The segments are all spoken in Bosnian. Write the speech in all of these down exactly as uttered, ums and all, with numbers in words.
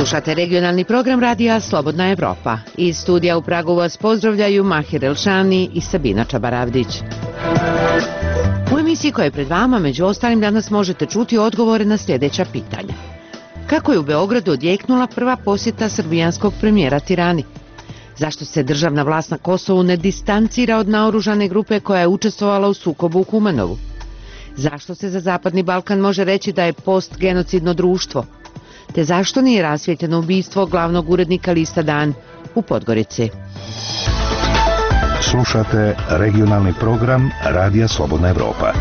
Slušate regionalni program radija Slobodna Evropa. Iz studija u Pragu vas pozdravljaju Mahir Elšani i Sabina Čabaravdić. U emisiji koja je pred vama, među ostalim, danas možete čuti odgovore na sljedeća pitanja. Kako je u Beogradu odjeknula prva posjeta srbijanskog premijera Tirani? Zašto se državna vlast na Kosovu ne distancira od naoružane grupe koja je učestvovala u sukobu u Kumanovu? Zašto se za Zapadni Balkan može reći da je postgenocidno društvo? Te zašto nije rasvijetljeno ubistvo glavnog urednika lista Dan u Podgorici? Slušate regionalni program Radija Slobodna Evropa.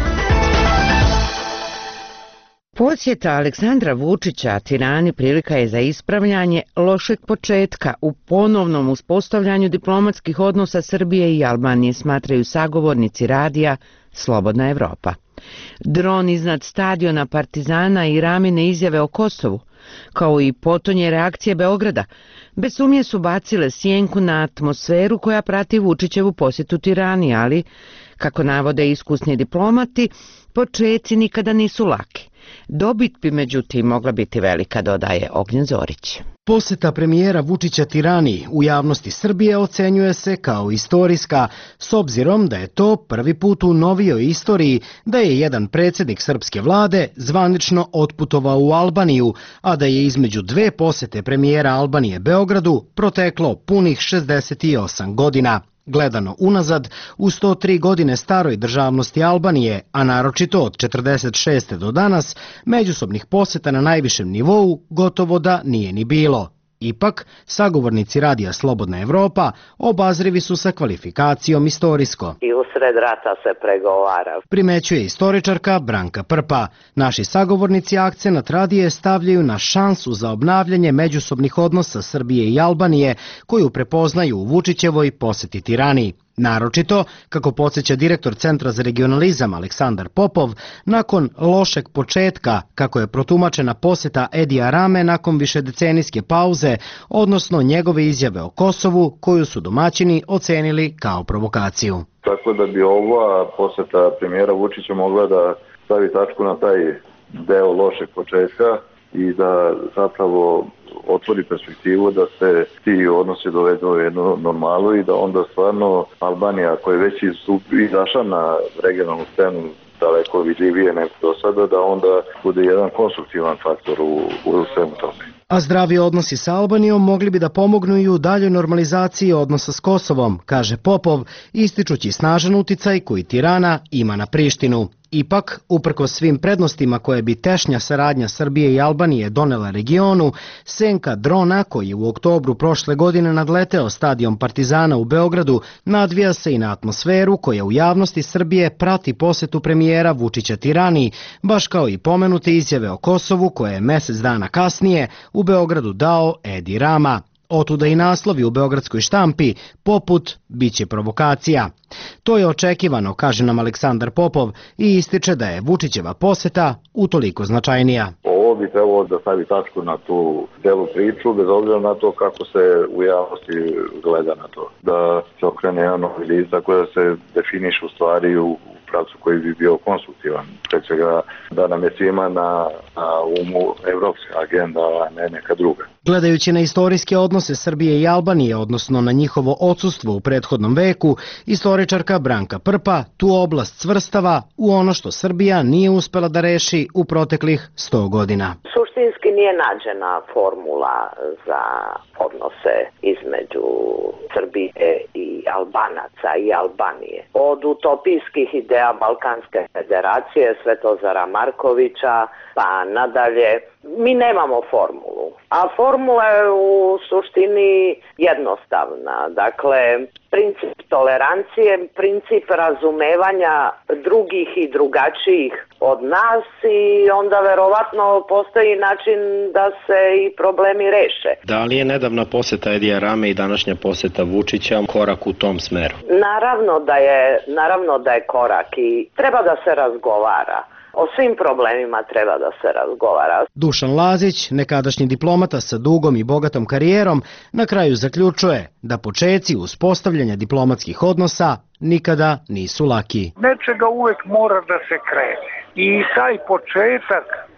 Posjeta Aleksandra Vučića Tirani prilika je za ispravljanje lošeg početka u ponovnom uspostavljanju diplomatskih odnosa Srbije i Albanije, smatraju sagovornici radija Slobodna Evropa. Dron iznad stadiona Partizana i Ramine izjave o Kosovu, kao i potonje reakcije Beograda, bez sumnje su bacile sjenku na atmosferu koja prati Vučićevu posjetu Tirani, ali, kako navode iskusni diplomati, počeci nikada nisu laki. Dobit bi međutim mogla biti velika, dodaje Ognjen Zorić. Posjeta premijera Vučića Tirani u javnosti Srbije ocenjuje se kao istorijska, s obzirom da je to prvi put u novijoj istoriji da je jedan predsjednik srpske vlade zvanično otputovao u Albaniju, a da je između dve posjete premijera Albanije Beogradu proteklo punih šezdeset osam godina. Gledano unazad, u sto tri godine staroj državnosti Albanije, a naročito od četrdeset šeste do danas, međusobnih posjeta na najvišem nivou gotovo da nije ni bilo. Ipak, sagovornici radija Slobodna Evropa obazrivi su sa kvalifikacijom istorijsko. I usred rata se pregovara. Primećuje istoričarka Branka Prpa. Naši sagovornici akcenat radije stavljaju na šansu za obnavljanje međusobnih odnosa Srbije i Albanije, koju prepoznaju u Vučićevoj posjeti Tirani. Naročito, kako podsjeća direktor Centra za regionalizam Aleksandar Popov, nakon lošeg početka, kako je protumačena posjeta Edija Rame nakon višedecenijske pauze, odnosno njegove izjave o Kosovu, koju su domaćini ocenili kao provokaciju. Tako da bi ova posjeta premijera Vučića mogla da stavi tačku na taj deo lošeg početka i da zapravo otvori perspektivu da se ti odnosi dovedu u jednu normalu i da onda stvarno Albanija, koja je već izašla na regionalnu scenu daleko vidljivije nego do sada, da onda bude jedan konstruktivan faktor u, u svemu tome. A zdravi odnosi sa Albanijom mogli bi da pomognu i u daljoj normalizaciji odnosa s Kosovom, kaže Popov, ističući snažan uticaj koji Tirana ima na Prištinu. Ipak, uprkos svim prednostima koje bi tešnja saradnja Srbije i Albanije donela regionu, senka drona koji je u oktobru prošle godine nadleteo stadion Partizana u Beogradu nadvija se i na atmosferu koja u javnosti Srbije prati posjetu premijera Vučića Tirani, baš kao i pomenute izjave o Kosovu koje je mjesec dana kasnije u Beogradu dao Edi Rama. Otuda i naslovi u beogradskoj štampi poput biće provokacija. To je očekivano, kaže nam Aleksandar Popov, i ističe da je Vučićeva posjeta utoliko značajnija. Ovo bi trebalo da stavi tačku na tu delu priču, bez obzira na to kako se u javnosti gleda na to. Da se okrene jedan novi list, tako da se definiš u stvari u pravcu koji bi bio konstruktivan. Pre svega da nam je svima na, na umu evropska agenda, a ne neka druga. Gledajući na istorijske odnose Srbije i Albanije, odnosno na njihovo odsustvo u prethodnom veku, istoričarka Branka Prpa tu oblast svrstava u ono što Srbija nije uspela da reši u proteklih sto godina. Suštinski nije nađena formula za odnose između Srbije i Albanaca i Albanije. Od utopijskih ideja Balkanske federacije, Svetozara Markovića, pa nadalje, mi nemamo formulu. A formula je u suštini jednostavna. Dakle, princip tolerancije, princip razumevanja drugih i drugačijih od nas i onda verovatno postoji način da se i problemi reše. Da li je nedavna posjeta Edija Rame i današnja posjeta Vučića korak u tom smeru? Naravno da je, naravno da je korak i treba da se razgovara. O svim problemima treba da se razgovara. Dušan Lazić, nekadašnji diplomata sa dugom i bogatom karijerom, na kraju zaključuje da počeci uspostavljanja diplomatskih odnosa nikada nisu laki. Nečega uvek mora da se krene. I taj početak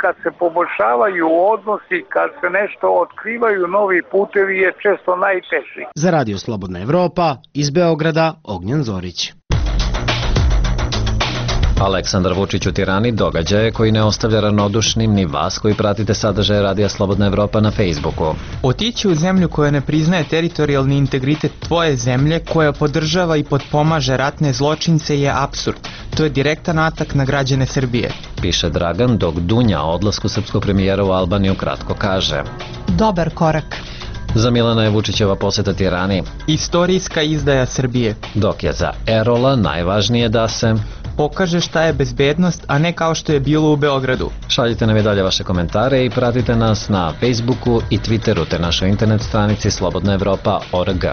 kad se poboljšavaju odnosi, kad se nešto otkrivaju, novi putevi je često najteži. Za Radio Slobodna Evropa, iz Beograda, Ognjen Zorić. Aleksandar Vučić u Tirani događaje koji ne ostavlja ravnodušnim ni vas koji pratite sadržaje Radija Slobodna Evropa na Facebooku. Otići u zemlju koja ne priznaje teritorijalni integritet tvoje zemlje, koja podržava i potpomaže ratne zločince je apsurd. To je direktan atak na građane Srbije. Piše Dragan, dok Dunja o odlasku srpskog premijera u Albaniju kratko kaže: dobar korak. Za Milana je Vučićeva poseta Tirani istorijska izdaja Srbije. Dok je za Erola najvažnije da se pokaže šta je bezbednost, a ne kao što je bilo u Beogradu. Šaljite nam i dalje vaše komentare i pratite nas na Facebooku i Twitteru te našoj internet stranici slobodna evropa tačka org.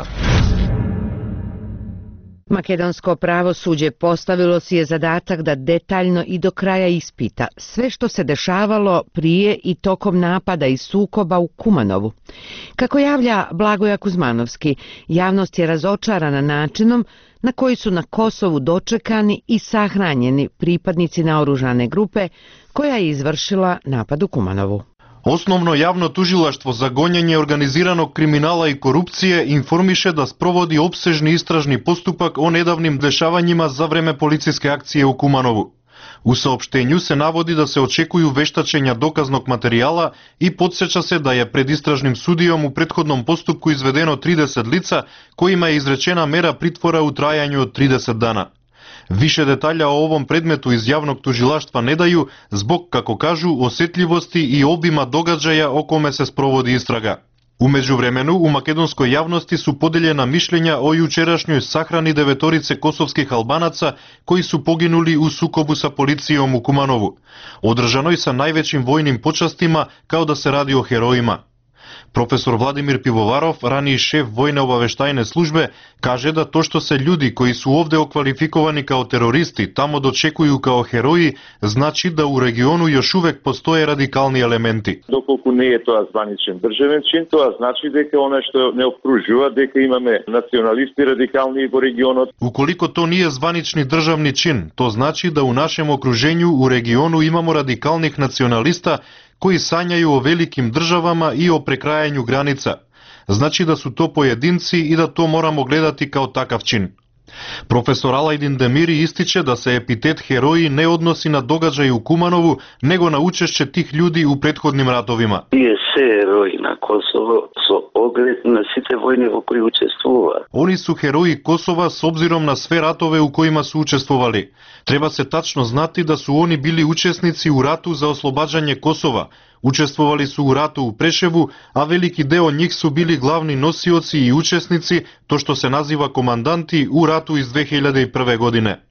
Makedonsko pravosuđe postavilo si je zadatak da detaljno i do kraja ispita sve što se dešavalo prije i tokom napada i sukoba u Kumanovu. Kako javlja Blagoja Kuzmanovski, javnost je razočarana načinom na koji su na Kosovu dočekani i sahranjeni pripadnici naoružane grupe koja je izvršila napad u Kumanovu. Osnovno javno tužilaštvo za gonjenje organiziranog kriminala i korupcije informiše da sprovodi opsežni istražni postupak o nedavnim dešavanjima za vreme policijske akcije u Kumanovu. U saopštenju se navodi da se očekuju veštačenja dokaznog materijala i podsjeća se da je pred istražnim sudijom u prethodnom postupku izvedeno trideset lica kojima je izrečena mera pritvora u trajanju od trideset dana. Više detalja o ovom predmetu iz javnog tužilaštva ne daju zbog, kako kažu, osjetljivosti i obima događaja o kome se sprovodi istraga. U međuvremenu, u makedonskoj javnosti su podeljena mišljenja o jučerašnjoj sahrani devetorice kosovskih Albanaca koji su poginuli u sukobu sa policijom u Kumanovu, održanoj sa najvećim vojnim počastima kao da se radi o herojima. Profesor Vladimir Pivovarov, raniji šef vojne obaveštajne službe, kaže da to što se ljudi koji su ovde okvalifikovani kao teroristi tamo dočekuju kao heroji, znači da u regionu još uvek postoje radikalni elementi. Доколку не е тоа званичен државен чин, тоа значи дека оно што не окружува, дека имаме националисти радикални во регионот. Ukoliko to nije zvanični državni čin, to znači da u našem okruženju u regionu imamo radikalnih nacionalista koji sanjaju o velikim državama i o prekrajanju granica. Znači da su to pojedinci i da to moramo gledati kao takav čin. Profesor Alajdin Demiri ističe da se epitet heroji ne odnosi na događaj u Kumanovu, nego na učešće tih ljudi u prethodnim ratovima. Тие се heroji na Kosovo со оглед на сите војни во кои учествува. Oni su heroji Kosova s obzirom na sve ratove u kojima su učestvovali. Treba se tačno znati da su oni bili učesnici u ratu za oslobađanje Kosova. Učestvovali su u ratu u Preševu, a veliki deo njih su bili glavni nosioci i učesnici, to što se naziva komandanti, u ratu iz dve hiljade prve. godine.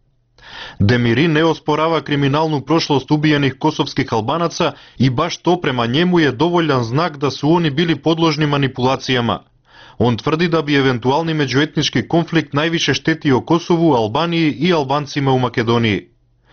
Demiri ne osporava kriminalnu prošlost ubijenih kosovskih Albanaca i baš to prema njemu je dovoljan znak da su oni bili podložni manipulacijama. On tvrdi da bi eventualni međuetnički konflikt najviše štetio Kosovu, Albaniji i Albancima u Makedoniji.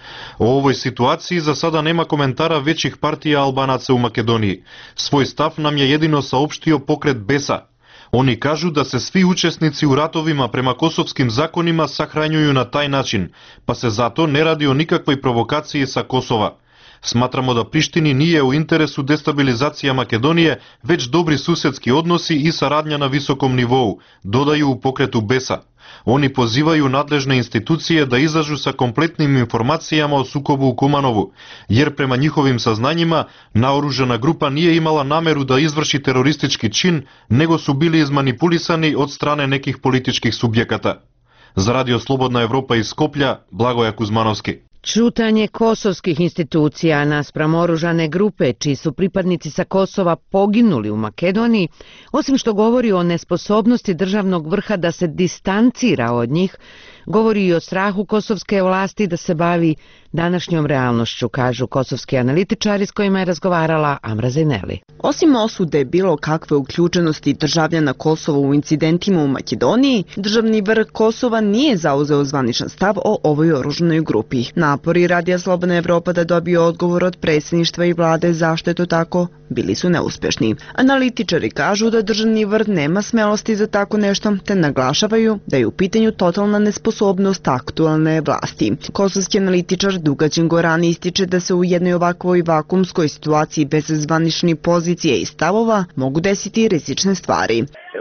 O ovoj situaciji za sada nema komentara većih partija Albanaca u Makedoniji. Svoj stav nam je jedino saopštio pokret Besa. Oni kažu da se svi učesnici u ratovima prema kosovskim zakonima sahranjuju na taj način, pa se zato ne radi o nikakvoj provokaciji sa Kosova. Smatramo da Prištini nije u interesu destabilizacija Makedonije, već dobri susedski odnosi i saradnja na visokom nivou, dodaju u pokretu Besa. Oni pozivaju nadležne institucije da izađu sa kompletnim informacijama o sukobu u Kumanovu, jer prema njihovim saznanjima naoružana grupa nije imala nameru da izvrši teroristički čin, nego su bili izmanipulisani od strane nekih političkih subjekata. Za Radio Slobodna Evropa iz Skoplja, Blagoja Kuzmanovski. Ćutanje kosovskih institucija naspram oružane grupe, čiji su pripadnici sa Kosova poginuli u Makedoniji, osim što govori o nesposobnosti državnog vrha da se distancira od njih, govori i o strahu kosovske vlasti da se bavi današnjom realnošću, kažu kosovski analitičari s kojima je razgovarala Amra Zejneli. Osim osude bilo kakve uključenosti državljana Kosova u incidentima u Makedoniji, državni vrh Kosova nije zauzeo zvaničan stav o ovoj oružanoj grupi. Napori Radija Slobodna Evropa da dobije odgovor od predsjedništva i vlade zašto je to tako bili su neuspešni. Analitičari kažu da državni vrh nema smelosti za tako nešto, te naglašavaju da je u pitanju totalna nesposobnost aktualne vlasti. Kosovski analitičar Dugađin Gorani ističe da se u jednoj ovakvoj vakumskoj situaciji bez zvaničnih pozicije i stavova mogu desiti rizične stvari.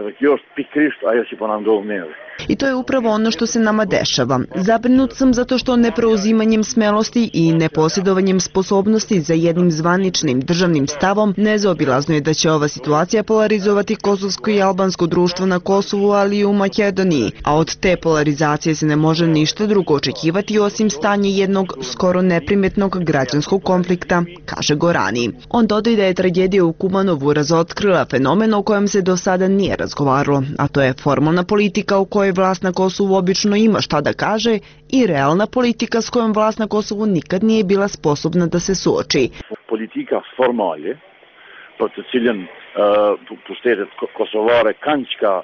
I to je upravo ono što se nama dešava. Zabrinut sam zato što nepreuzimanjem smelosti i neposjedovanjem sposobnosti za jednim zvaničnim državnim stavom nezaobilazno je da će ova situacija polarizovati kosovsko i albansko društvo na Kosovu, ali i u Makedoniji. A od te polarizacije se ne može ništa drugo očekivati osim stanje jednog skoro neprimetnog građanskog konflikta, kaže Gorani. On dodaje da je tragedija u Kumanovu razotkrila fenomen o kojem se do sada nije razgovaralo, a to je formalna politika u kojoj vlast na Kosovu obično ima šta da kaže i realna politika s kojom vlast na Kosovu nikad nije bila sposobna da se suoči. Politika formalje, pod ciljem uh, pustetet Kosovare kančka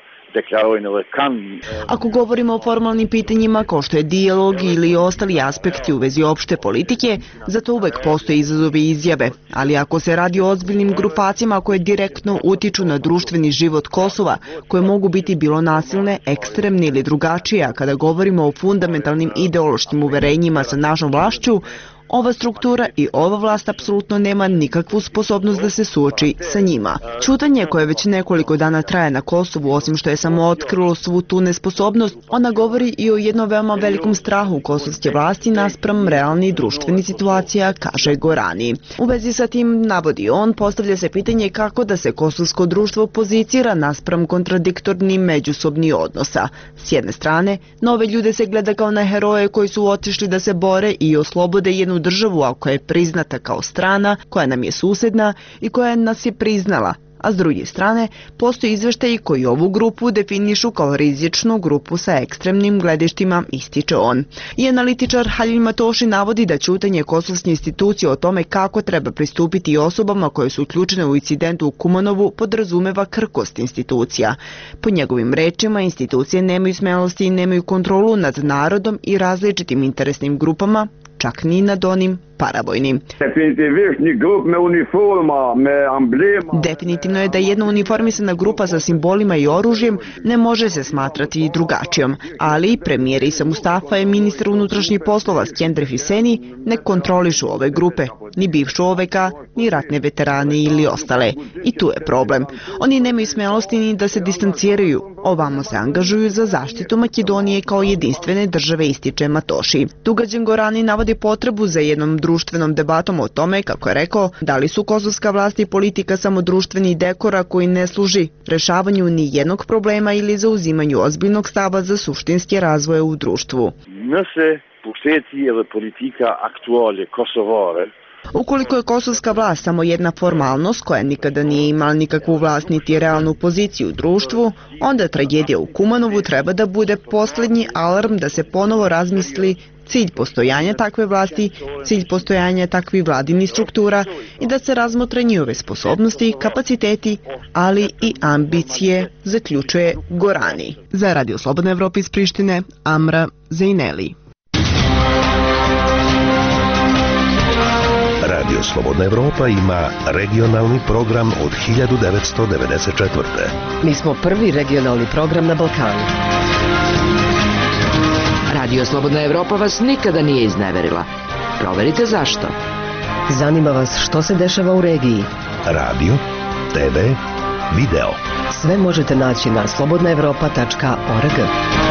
Ako govorimo o formalnim pitanjima kao što je dijalog ili ostali aspekti u vezi opšte politike, zato uvek postoje izazovi i izjave. Ali ako se radi o ozbiljnim grupacijama koje direktno utiču na društveni život Kosova, koje mogu biti bilo nasilne, ekstremne ili drugačije, a kada govorimo o fundamentalnim ideološkim uverenjima sa našom vlašću, ova struktura i ova vlast apsolutno nema nikakvu sposobnost da se suoči sa njima. Ćutanje koje već nekoliko dana traje na Kosovu, osim što je samo otkrilo svu tu nesposobnost, ona govori i o jednom veoma velikom strahu kosovske vlasti naspram realnih društvenih situacija, kaže Gorani. U vezi sa tim, navodi on, postavlja se pitanje kako da se kosovsko društvo pozicira naspram kontradiktornih međusobnih odnosa. S jedne strane, nove ljude se gleda kao na heroje koji su otišli da se bore i oslobode jednu državu, a koja je priznata kao strana, koja nam je susedna i koja nas je priznala. A s druge strane, postoji izveštaji koji ovu grupu definišu kao rizičnu grupu sa ekstremnim gledištima, ističe on. I analitičar Halil Matoši navodi da ćutanje kosovske institucije o tome kako treba pristupiti osobama koje su uključene u incidentu u Kumanovu podrazumeva krkost institucija. Po njegovim rečima, institucije nemaju smelosti i nemaju kontrolu nad narodom i različitim interesnim grupama, čak ni nad onim paravojnim. Definitivno je da jedna uniformisana grupa sa simbolima i oružjem ne može se smatrati drugačijom, ali premijer Isa Mustafa i ministar unutrašnjih poslova Skender Hüseni ne kontrolišu ove grupe, ni bivšu O V K, ni ratne veterane ili ostale. I tu je problem. Oni nemaju smelosti ni da se distanciraju, ovamo se angažuju za zaštitu Makedonije kao jedinstvene države, ističe Matoši. Dugađin Gorani navodi potrebu za jednom društvenom debatom o tome, kako je rekao, da li su kosovska vlast i politika samo društveni dekora koji ne služi rešavanju ni jednog problema ili zauzimanju ozbiljnog stava za suštinske razvoje u društvu. Nase pušteti je politika aktualne Kosovare. Ukoliko je kosovska vlast samo jedna formalnost koja nikada nije imala nikakvu vlast niti realnu poziciju u društvu, onda tragedija u Kumanovu treba da bude posljednji alarm da se ponovo razmisli cilj postojanja takve vlasti, cilj postojanja takvih vladinih struktura i da se razmotre njihove sposobnosti, kapaciteti, ali i ambicije, zaključuje Gorani. Za Radio Slobodna Evropa iz Prištine, Amra Zejneli. Radio Slobodna Evropa ima regionalni program od hiljadu devetsto devedeset četvrte. Mi smo prvi regionalni program na Balkanu. Radio Slobodna Evropa vas nikada nije izneverila. Proverite zašto. Zanima vas što se dešava u regiji. Radio, te ve, video. Sve možete naći na slobodna evropa tačka org.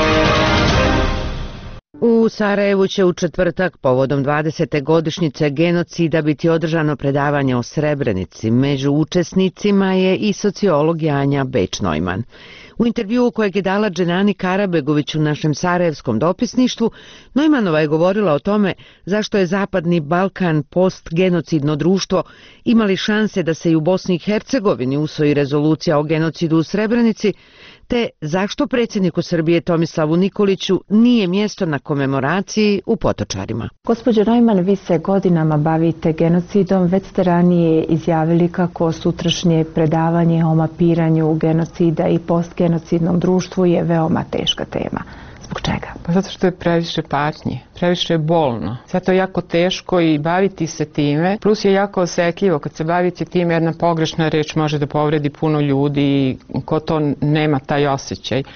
U Sarajevu će u četvrtak povodom dvadesete godišnjice genocida biti održano predavanje o Srebrenici. Među učesnicima je i sociolog Janja Beč-Neumann. U intervjuu kojeg je dala Dženani Karabegović u našem sarajevskom dopisništvu, Neumanova je govorila o tome zašto je Zapadni Balkan postgenocidno društvo imali šanse da se i u Bosni i Hercegovini usvoji rezolucija o genocidu u Srebrenici, te zašto predsjedniku Srbije Tomislavu Nikoliću nije mjesto na komemoraciji u Potočarima. Gospođo Neumann, vi se godinama bavite genocidom, već ste ranije izjavili kako sutrašnje predavanje o mapiranju genocida i postgenocidnom društvu je veoma teška tema. Zbog čega? Pa zato što je previše patnje, previše je bolno. Zato je jako teško i baviti se time, plus je jako osetljivo. Kad se bavite time, jedna pogrešna reč može da povredi puno ljudi i ko to nema taj osjećaj.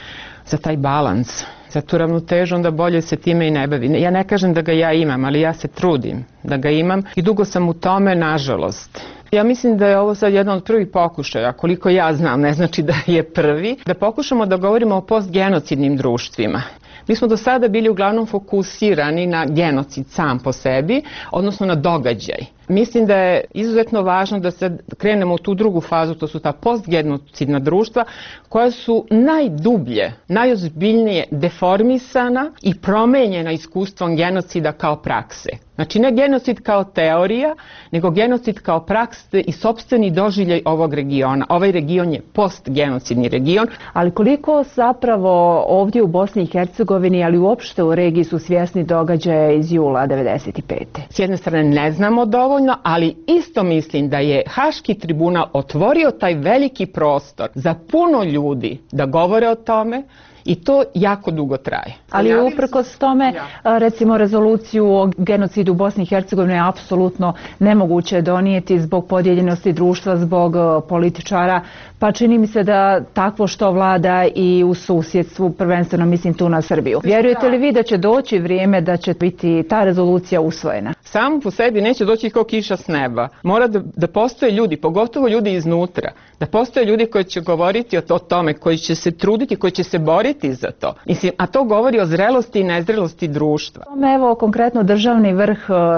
za taj balans, za tu ravnotežu, onda bolje se time i ne bavi. Ja ne kažem da ga ja imam, ali ja se trudim da ga imam i dugo sam u tome, nažalost. Ja mislim da je ovo sad jedan od prvih pokušaja, koliko ja znam, ne znači da je prvi, da pokušamo da govorimo o postgenocidnim društvima. Mi smo do sada bili uglavnom fokusirani na genocid sam po sebi, odnosno na događaj. Mislim da je izuzetno važno da se krenemo u tu drugu fazu, to su ta postgenocidna društva koja su najdublje, najozbiljnije deformisana i promenjena iskustvom genocida kao prakse. Znači ne genocid kao teorija, nego genocid kao prakse i sopstveni doživljaj ovog regiona. Ovaj region je postgenocidni region. Ali koliko zapravo ovdje u Bosni i Hercegovini, ali uopšte u regiji su svjesni događaja iz jula devedeset pete. S jedne strane ne znamo dovoljno, ali isto mislim da je Haški tribunal otvorio taj veliki prostor za puno ljudi da govore o tome, i to jako dugo traje. Ali uprkos tome, recimo rezoluciju o genocidu u Bosni i Hercegovini je apsolutno nemoguće donijeti zbog podijeljenosti društva, zbog političara, pa čini mi se da takvo što vlada i u susjedstvu, prvenstveno mislim tu na Srbiju. Vjerujete li vi da će doći vrijeme da će biti ta rezolucija usvojena? Samo po sebi neće doći kao kiša s neba. Mora da, da postoje ljudi, pogotovo ljudi iznutra, da postoje ljudi koji će govoriti o, o tome, koji će se truditi, koji će se boriti za to. Mislim, a to govori o zrelosti i nezrelosti društva. Evo, konkretno državni vrh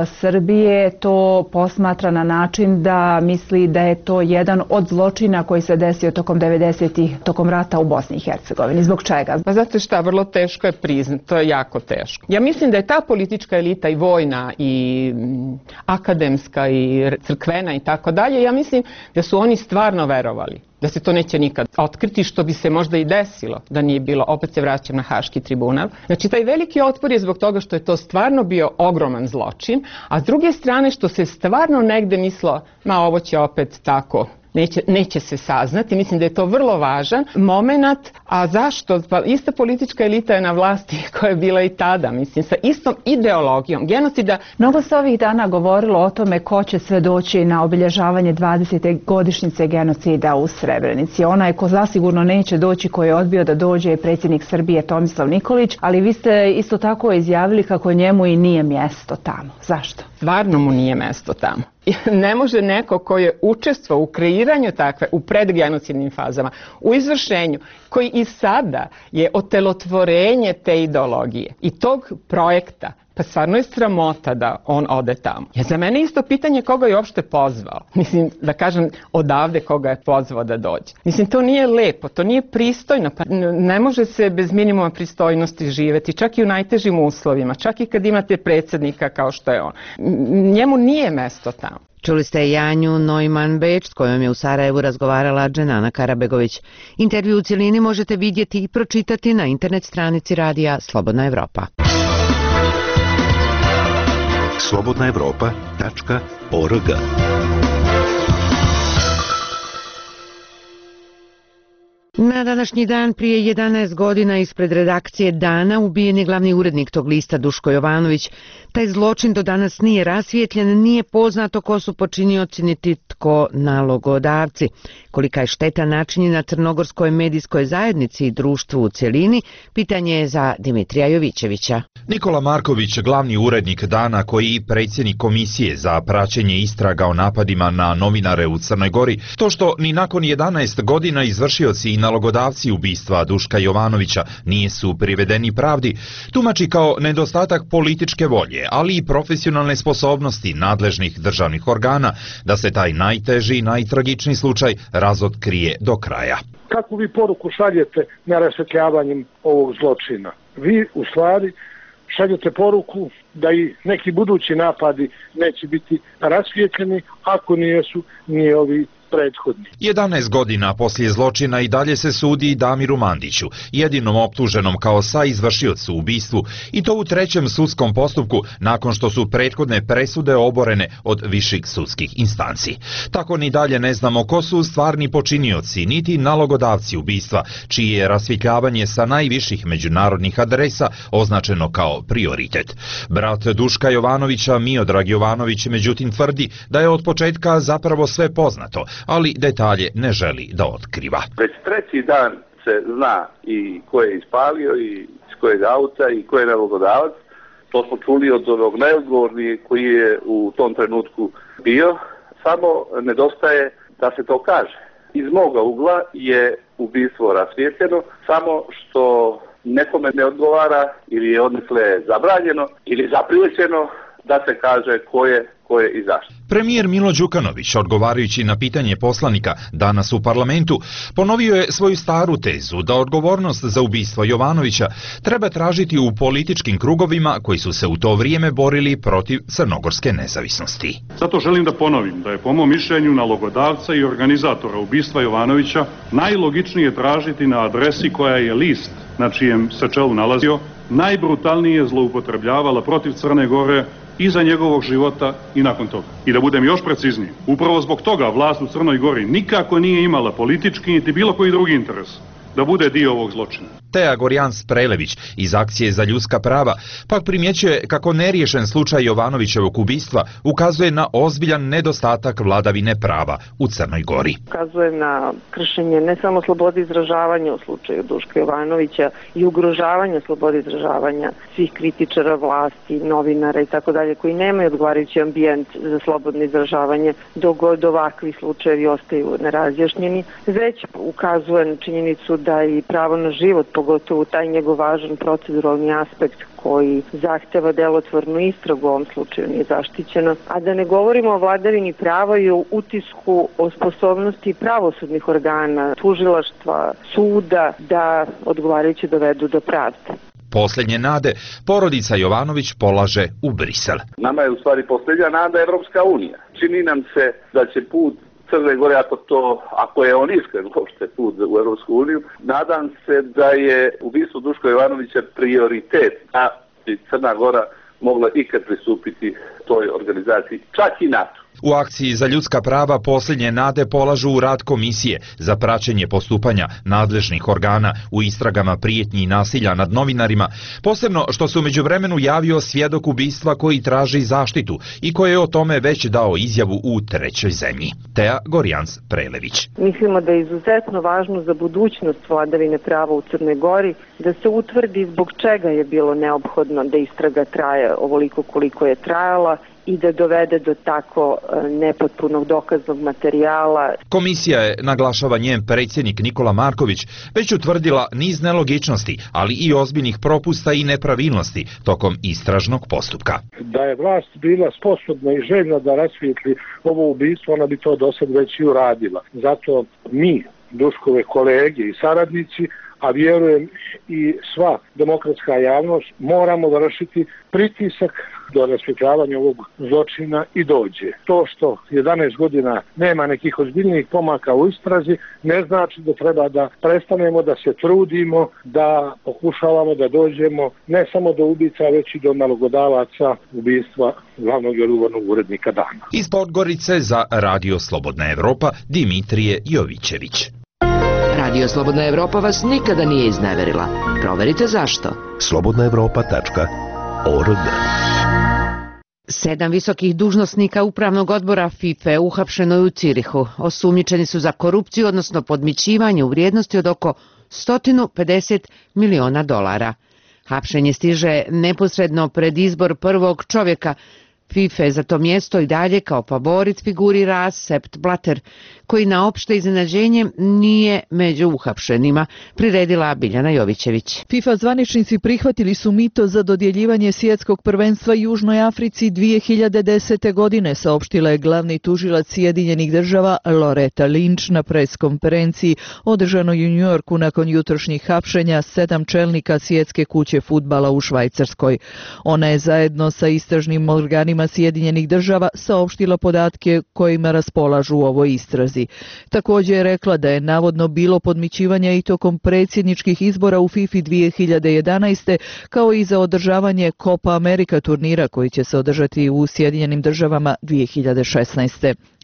Srbije to posmatra na način da misli da je to jedan od zločina koji se desio tokom devedesetih, tokom rata u Bosni i Hercegovini. Zbog čega? Pa znate šta, vrlo teško je priznat, to je jako teško. Ja mislim da je ta politička elita i vojna i akademska i crkvena i tako dalje, ja mislim da su oni stvarno verovali da se to neće nikad otkriti, što bi se možda i desilo da nije bilo, opet se vraćam na Haški tribunal. Znači taj veliki otpor je zbog toga što je to stvarno bio ogroman zločin, a s druge strane što se stvarno negde mislo, ma ovo će opet tako, Neće, neće se saznati. Mislim da je to vrlo važan moment. A zašto? Pa ista politička elita je na vlasti koja je bila i tada, mislim, sa istom ideologijom genocida. Mnogo se ovih dana govorilo o tome ko će sve doći na obilježavanje dvadesete godišnjice genocida u Srebrenici. Onaj ko zasigurno neće doći, koji je odbio da dođe, je predsjednik Srbije Tomislav Nikolić, ali vi ste isto tako izjavili kako njemu i nije mjesto tamo. Zašto? Stvarno mu nije mjesto tamo. Ne može neko koji je učestvovao u kreiranju takve, u predgenocidnim fazama, u izvršenju, koji i sada je otelotvorenje te ideologije i tog projekta, pa stvarno je sramota da on ode tamo. Ja, za mene isto pitanje koga je uopšte pozvao. Mislim, da kažem odavde koga je pozvao da dođe. Mislim, to nije lepo, to nije pristojno. Pa ne može se bez minimuma pristojnosti živeti, čak i u najtežim uslovima, čak i kad imate predsjednika kao što je on. Njemu nije mesto tamo. Čuli ste Janju Neumann-Beč, s kojom je u Sarajevu razgovarala Dženana Karabegović. Intervju u cijelini možete vidjeti i pročitati na internet stranici radija Slobodna Evropa. slobodna evropa tačka org. Na današnji dan prije jedanaest godina ispred redakcije Dana ubijen je glavni urednik tog lista Duško Jovanović. Taj zločin do danas nije rasvijetljen, nije poznato ko su počinioci niti tko nalogodavci. Kolika je šteta načinjena crnogorskoj medijskoj zajednici i društvu u cjelini, pitanje je za Dimitrija Jovićevića. Nikola Marković, glavni urednik Dana, koji i predsjednik komisije za praćenje istraga o napadima na novinare u Crnoj Gori, to što ni nakon jedanaest godina izvršioci i nalogodavci ubistva Duška Jovanovića nisu privedeni pravdi, tumači kao nedostatak političke volje, ali i profesionalne sposobnosti nadležnih državnih organa da se taj najteži i najtragičniji slučaj razotkrije do kraja. Kako vi poruku šaljete na rasvetljavanjem ovog zločina? Vi u stvari šaljete poruku da i neki budući napadi neće biti rasvijetljeni ako nijesu ni ovi prethodni. jedanaest godina poslije zločina i dalje se sudi Damiru Mandiću, jedinom optuženom kao saizvršiocu u ubistvu, i to u trećem sudskom postupku nakon što su prethodne presude oborene od viših sudskih instanci. Tako ni dalje ne znamo ko su stvarni počinioci niti nalogodavci ubistva, čije je rasvjetljavanje sa najviših međunarodnih adresa označeno kao prioritet. Brat Duška Jovanovića, Miodrag Jovanović, međutim tvrdi da je od početka zapravo sve poznato, ali detalje ne želi da otkriva. Već treći dan se zna i ko je ispalio i iz kojeg auta i ko je nalogodavac. To smo čuli od onog najodgovornijeg koji je u tom trenutku bio. Samo nedostaje da se to kaže. Iz moga ugla je ubistvo rasvijetljeno, samo što nekome ne odgovara ili je odnesle zabranjeno ili zaprijećeno da se kaže ko je, ko je i zašto. Premijer Milo Đukanović, odgovarajući na pitanje poslanika danas u parlamentu, ponovio je svoju staru tezu da odgovornost za ubistvo Jovanovića treba tražiti u političkim krugovima koji su se u to vrijeme borili protiv crnogorske nezavisnosti. Zato želim da ponovim da je po mom mišljenju nalogodavca i organizatora ubistva Jovanovića najlogičnije tražiti na adresi koja je list na čijem se čelu nalazio najbrutalnije zloupotrebljavala protiv Crne Gore i za njegovog života i nakon toga. I da budem još precizniji, upravo zbog toga vlast u Crnoj Gori nikako nije imala politički niti bilo koji drugi interes da bude dio ovog zločina. Teja Gorjans-Prelević iz Akcije za ljudska prava pak primjećuje kako neriješen slučaj Jovanovićevog ubistva ukazuje na ozbiljan nedostatak vladavine prava u Crnoj Gori. Ukazuje na kršenje ne samo slobode izražavanja u slučaju Duška Jovanovića i ugrožavanja slobode izražavanja svih kritičara vlasti, novinara i tako dalje koji nemaju odgovarajući ambijent za slobodno izražavanje dok god ovakvi slučajevi ostaju nerazjašnjeni, već ukazuje na činjenicu da i pravo na život, pogotovo taj njegov važan proceduralni aspekt koji zahteva delotvornu istragu u ovom slučaju nije zaštićeno, a da ne govorimo o vladavini prava i o utisku o sposobnosti pravosudnih organa, tužilaštva, suda da odgovarajuće dovedu do pravde. Posljednje nade porodica Jovanović polaže u Brisel. Nama je u stvari posljednja nada Evropska unija. Čini nam se da će put Crne Gore, ako to, ako je on iskren uopšte put u Evropsku uniju, nadam se da je ubistvo Duška Jovanovića prioritet, a bi Crna Gora mogla ikad pristupiti toj organizaciji, čak i NATO. U Akciji za ljudska prava posljednje nade polažu u rad komisije za praćenje postupanja nadležnih organa u istragama prijetnji i nasilja nad novinarima, posebno što se u međuvremenu javio svjedok ubistva koji traži zaštitu i koji je o tome već dao izjavu u trećoj zemlji. Teja Gorjans-Prelević. Mislimo da je izuzetno važno za budućnost vladavine prava u Crnoj Gori da se utvrdi zbog čega je bilo neophodno da istraga traje ovoliko koliko je trajala i da dovede do tako nepotpunog dokaznog materijala. Komisija je, naglašava njen predsjednik Nikola Marković, već utvrdila niz nelogičnosti, ali i ozbiljnih propusta i nepravilnosti tokom istražnog postupka. Da je vlast bila sposobna i željna da rasvijetli ovo ubistvo, ona bi to do sad već i uradila. Zato mi, Duškove kolege i saradnici, a vjerujem i sva demokratska javnost, moramo vršiti pritisak do rasvjetljavanja ovog zločina i dođe. To što jedanaest godina nema nekih ozbiljnijih pomaka u istrazi, ne znači da treba da prestanemo da se trudimo, da pokušavamo da dođemo ne samo do ubica, već i do nalogodavaca ubistva glavnog i odgovornog urednika dana. Iz Podgorice za Radio Slobodna Evropa, Dimitrije Jovićević. Radio Slobodna Evropa vas nikada nije izneverila. Proverite zašto. slobodna evropa tačka org. Sedam visokih dužnosnika upravnog odbora FIFA uhapšeno je u Cirihu. Osumnjičeni su za korupciju, odnosno podmićivanje u vrijednosti od oko sto pedeset miliona dolara. Hapšenje stiže neposredno pred izbor prvog čovjeka FIFA za to mjesto i dalje kao favorit figurira Sepp Blatter, koji na opšte iznenađenje nije među uhapšenima, priredila Biljana Jovićević. FIFA zvaničnici prihvatili su mito za dodjeljivanje svjetskog prvenstva Južnoj Africi dvije hiljade desete. godine, saopštila je glavni tužilac Sjedinjenih država Loretta Lynch na preskonferenciji održanoj u Njujorku nakon jutrošnjih hapšenja sedam čelnika svjetske kuće fudbala u Švajcarskoj. Ona je zajedno sa istražnim organima Sjedinjenih država saopštila podatke kojima raspolažu u ovoj istrazi. Također je rekla da je navodno bilo podmićivanja i tokom predsjedničkih izbora u FIFA dvije hiljade jedanaeste. kao i za održavanje Copa America turnira koji će se održati u Sjedinjenim državama dvije hiljade šesnaeste.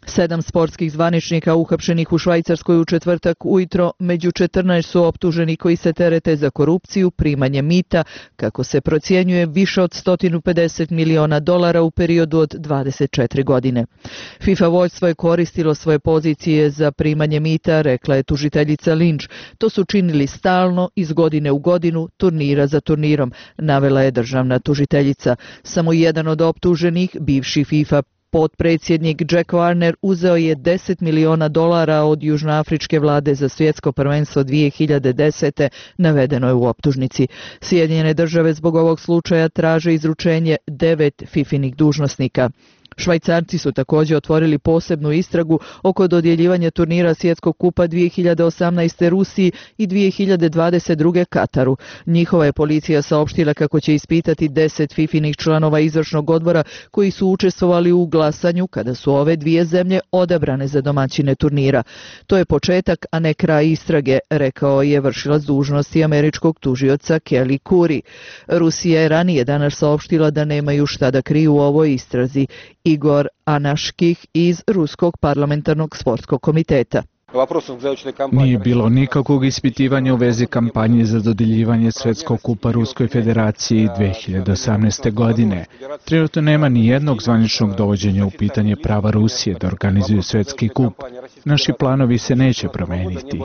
Sedam sportskih zvaničnika uhapšenih u Švajcarskoj u četvrtak ujutro, među četrnaest su optuženi koji se terete za korupciju, primanje mita, kako se procjenjuje više od sto pedeset miliona dolara u periodu od dvadeset četiri godine. FIFA vođstvo je koristilo svoje pozicije za primanje mita, rekla je tužiteljica Lynch. To su činili stalno, iz godine u godinu, turnira za turnirom, navela je državna tužiteljica. Samo jedan od optuženih, bivši FIFA potpredsjednik Jack Warner, uzeo je deset miliona dolara od južnoafričke vlade za svjetsko prvenstvo dvije hiljade desete. navedeno je u optužnici. Sjedinjene države zbog ovog slučaja traže izručenje devet fifinih dužnosnika. Švajcarci su također otvorili posebnu istragu oko dodjeljivanja turnira Svjetskog kupa dvije hiljade osamnaeste. Rusiji i dvije hiljade dvadeset druge. Kataru. Njihova je policija saopštila kako će ispitati deset fifinih članova izvršnog odbora koji su učestvovali u glasanju kada su ove dvije zemlje odabrane za domaćine turnira. To je početak, a ne kraj istrage, rekao je vršilac dužnosti američkog tužioca Kelly Currie. Rusija je ranije danas saopštila da nemaju šta da kriju u ovoj istrazi. Igor Anaških iz Ruskog parlamentarnog sportskog komiteta. Nije bilo nikakvog ispitivanja u vezi kampanje za dodjeljivanje Svjetskog kupa Ruskoj federaciji dvije hiljade osamnaeste. godine. Trenutno nema ni jednog zvaničnog dovođenja u pitanje prava Rusije da organizuju Svjetski kup. Naši planovi se neće promeniti.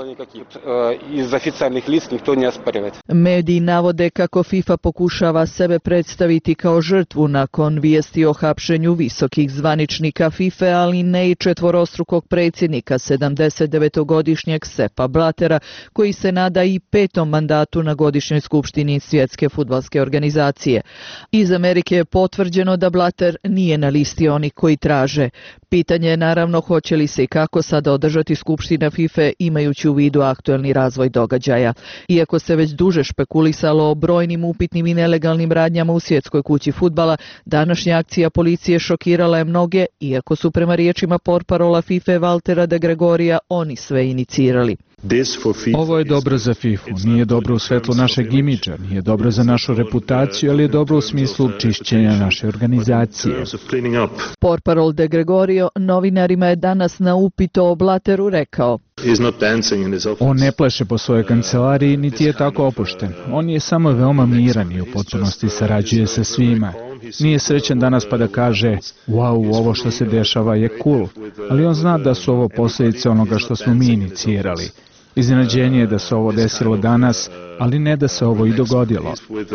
Mediji navode kako FIFA pokušava sebe predstaviti kao žrtvu nakon vijesti o hapšenju visokih zvaničnika FIFA, ali ne i četvorostrukog predsjednika sedamdeset devetogodišnjeg Seppa Blattera, koji se nada i petom mandatu na godišnjoj skupštini Svjetske fudbalske organizacije. Iz Amerike je potvrđeno da Blatter nije na listi onih koji traže. Pitanje je naravno hoće li se i kako sada održati skupština FIFA imajući u vidu aktuelni razvoj događaja. Iako se već duže špekulisalo o brojnim upitnim i nelegalnim radnjama u Svjetskoj kući fudbala, današnja akcija policije šokirala je mnoge, iako su prema riječima portparola FIFA Valtera de Gregorija oni sve inicirali. Ovo je dobro za FIFA, nije dobro u svetlu našeg imidža, nije dobro za našu reputaciju, ali je dobro u smislu čišćenja naše organizacije. Portparol de Gregorio novinarima je danas na upit o Blatteru rekao: On ne pleše po svojoj kancelariji, niti je tako opušten. On je samo veoma miran i u potpunosti sarađuje sa svima. Nije srećan danas pa da kaže, wow, ovo što se dešava je cool, ali on zna da su ovo posljedice onoga što smo mi inicirali. Iznenađenje je da se ovo desilo danas, ali ne da se ovo i dogodilo.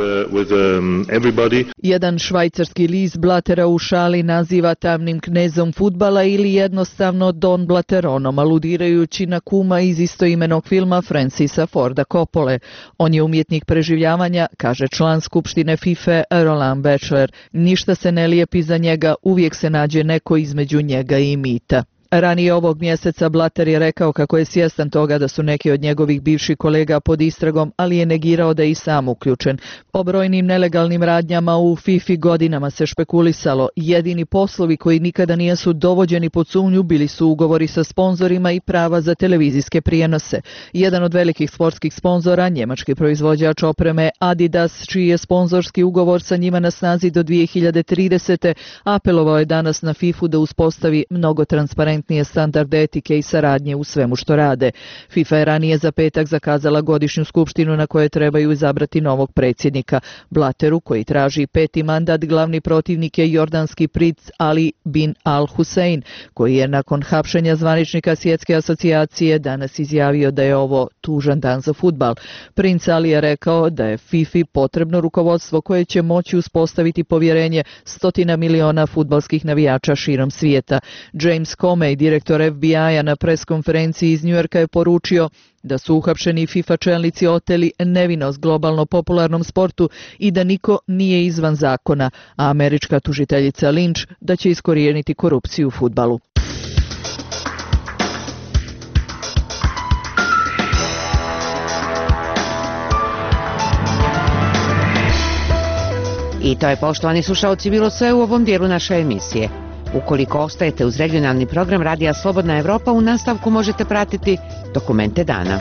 Jedan švajcarski list Blattera u šali naziva tamnim knezom fudbala ili jednostavno Don Blatteronom, aludirajući na kuma iz istoimenog filma Francisa Forda Coppole. On je umjetnik preživljavanja, kaže član skupštine FIFA Roland Batchelor. Ništa se ne lijepi za njega, uvijek se nađe neko između njega i mita. Ranije ovog mjeseca Blatter je rekao kako je svjestan toga da su neki od njegovih bivših kolega pod istragom, ali je negirao da je i sam uključen. O brojnim nelegalnim radnjama u FIFA godinama se špekulisalo. Jedini poslovi koji nikada nisu dovođeni pod sumnju bili su ugovori sa sponzorima i prava za televizijske prijenose. Jedan od velikih sportskih sponzora, njemački proizvođač opreme Adidas, čiji je sponzorski ugovor sa njima na snazi do dvije hiljade tridesete. apelovao je danas na FIFA da uspostavi mnogo transparentnije standarde etike i saradnje u svemu što rade. FIFA je ranije za petak zakazala godišnju skupštinu na kojoj trebaju izabrati novog predsjednika. Blatteru, koji traži peti mandat, glavni protivnik je jordanski princ Ali bin Al Hussein, koji je nakon hapšenja zvaničnika Svjetske asocijacije danas izjavio da je ovo tužan dan za fudbal. Princ Ali je rekao da je FIFA potrebno rukovodstvo koje će moći uspostaviti povjerenje stotina miliona fudbalskih navijača širom svijeta. James Comey, direktor F B I-a, na preskonferenciji iz Njujorka je poručio da su uhapšeni FIFA čelnici oteli nevinost globalno popularnom sportu i da niko nije izvan zakona, a američka tužiteljica Lynch da će iskorijeniti korupciju u fudbalu. I to je, poštovani slušalci, bilo sve u ovom dijelu naše emisije. Ukoliko ostajete uz regionalni program Radija Slobodna Evropa, u nastavku možete pratiti Dokumente dana.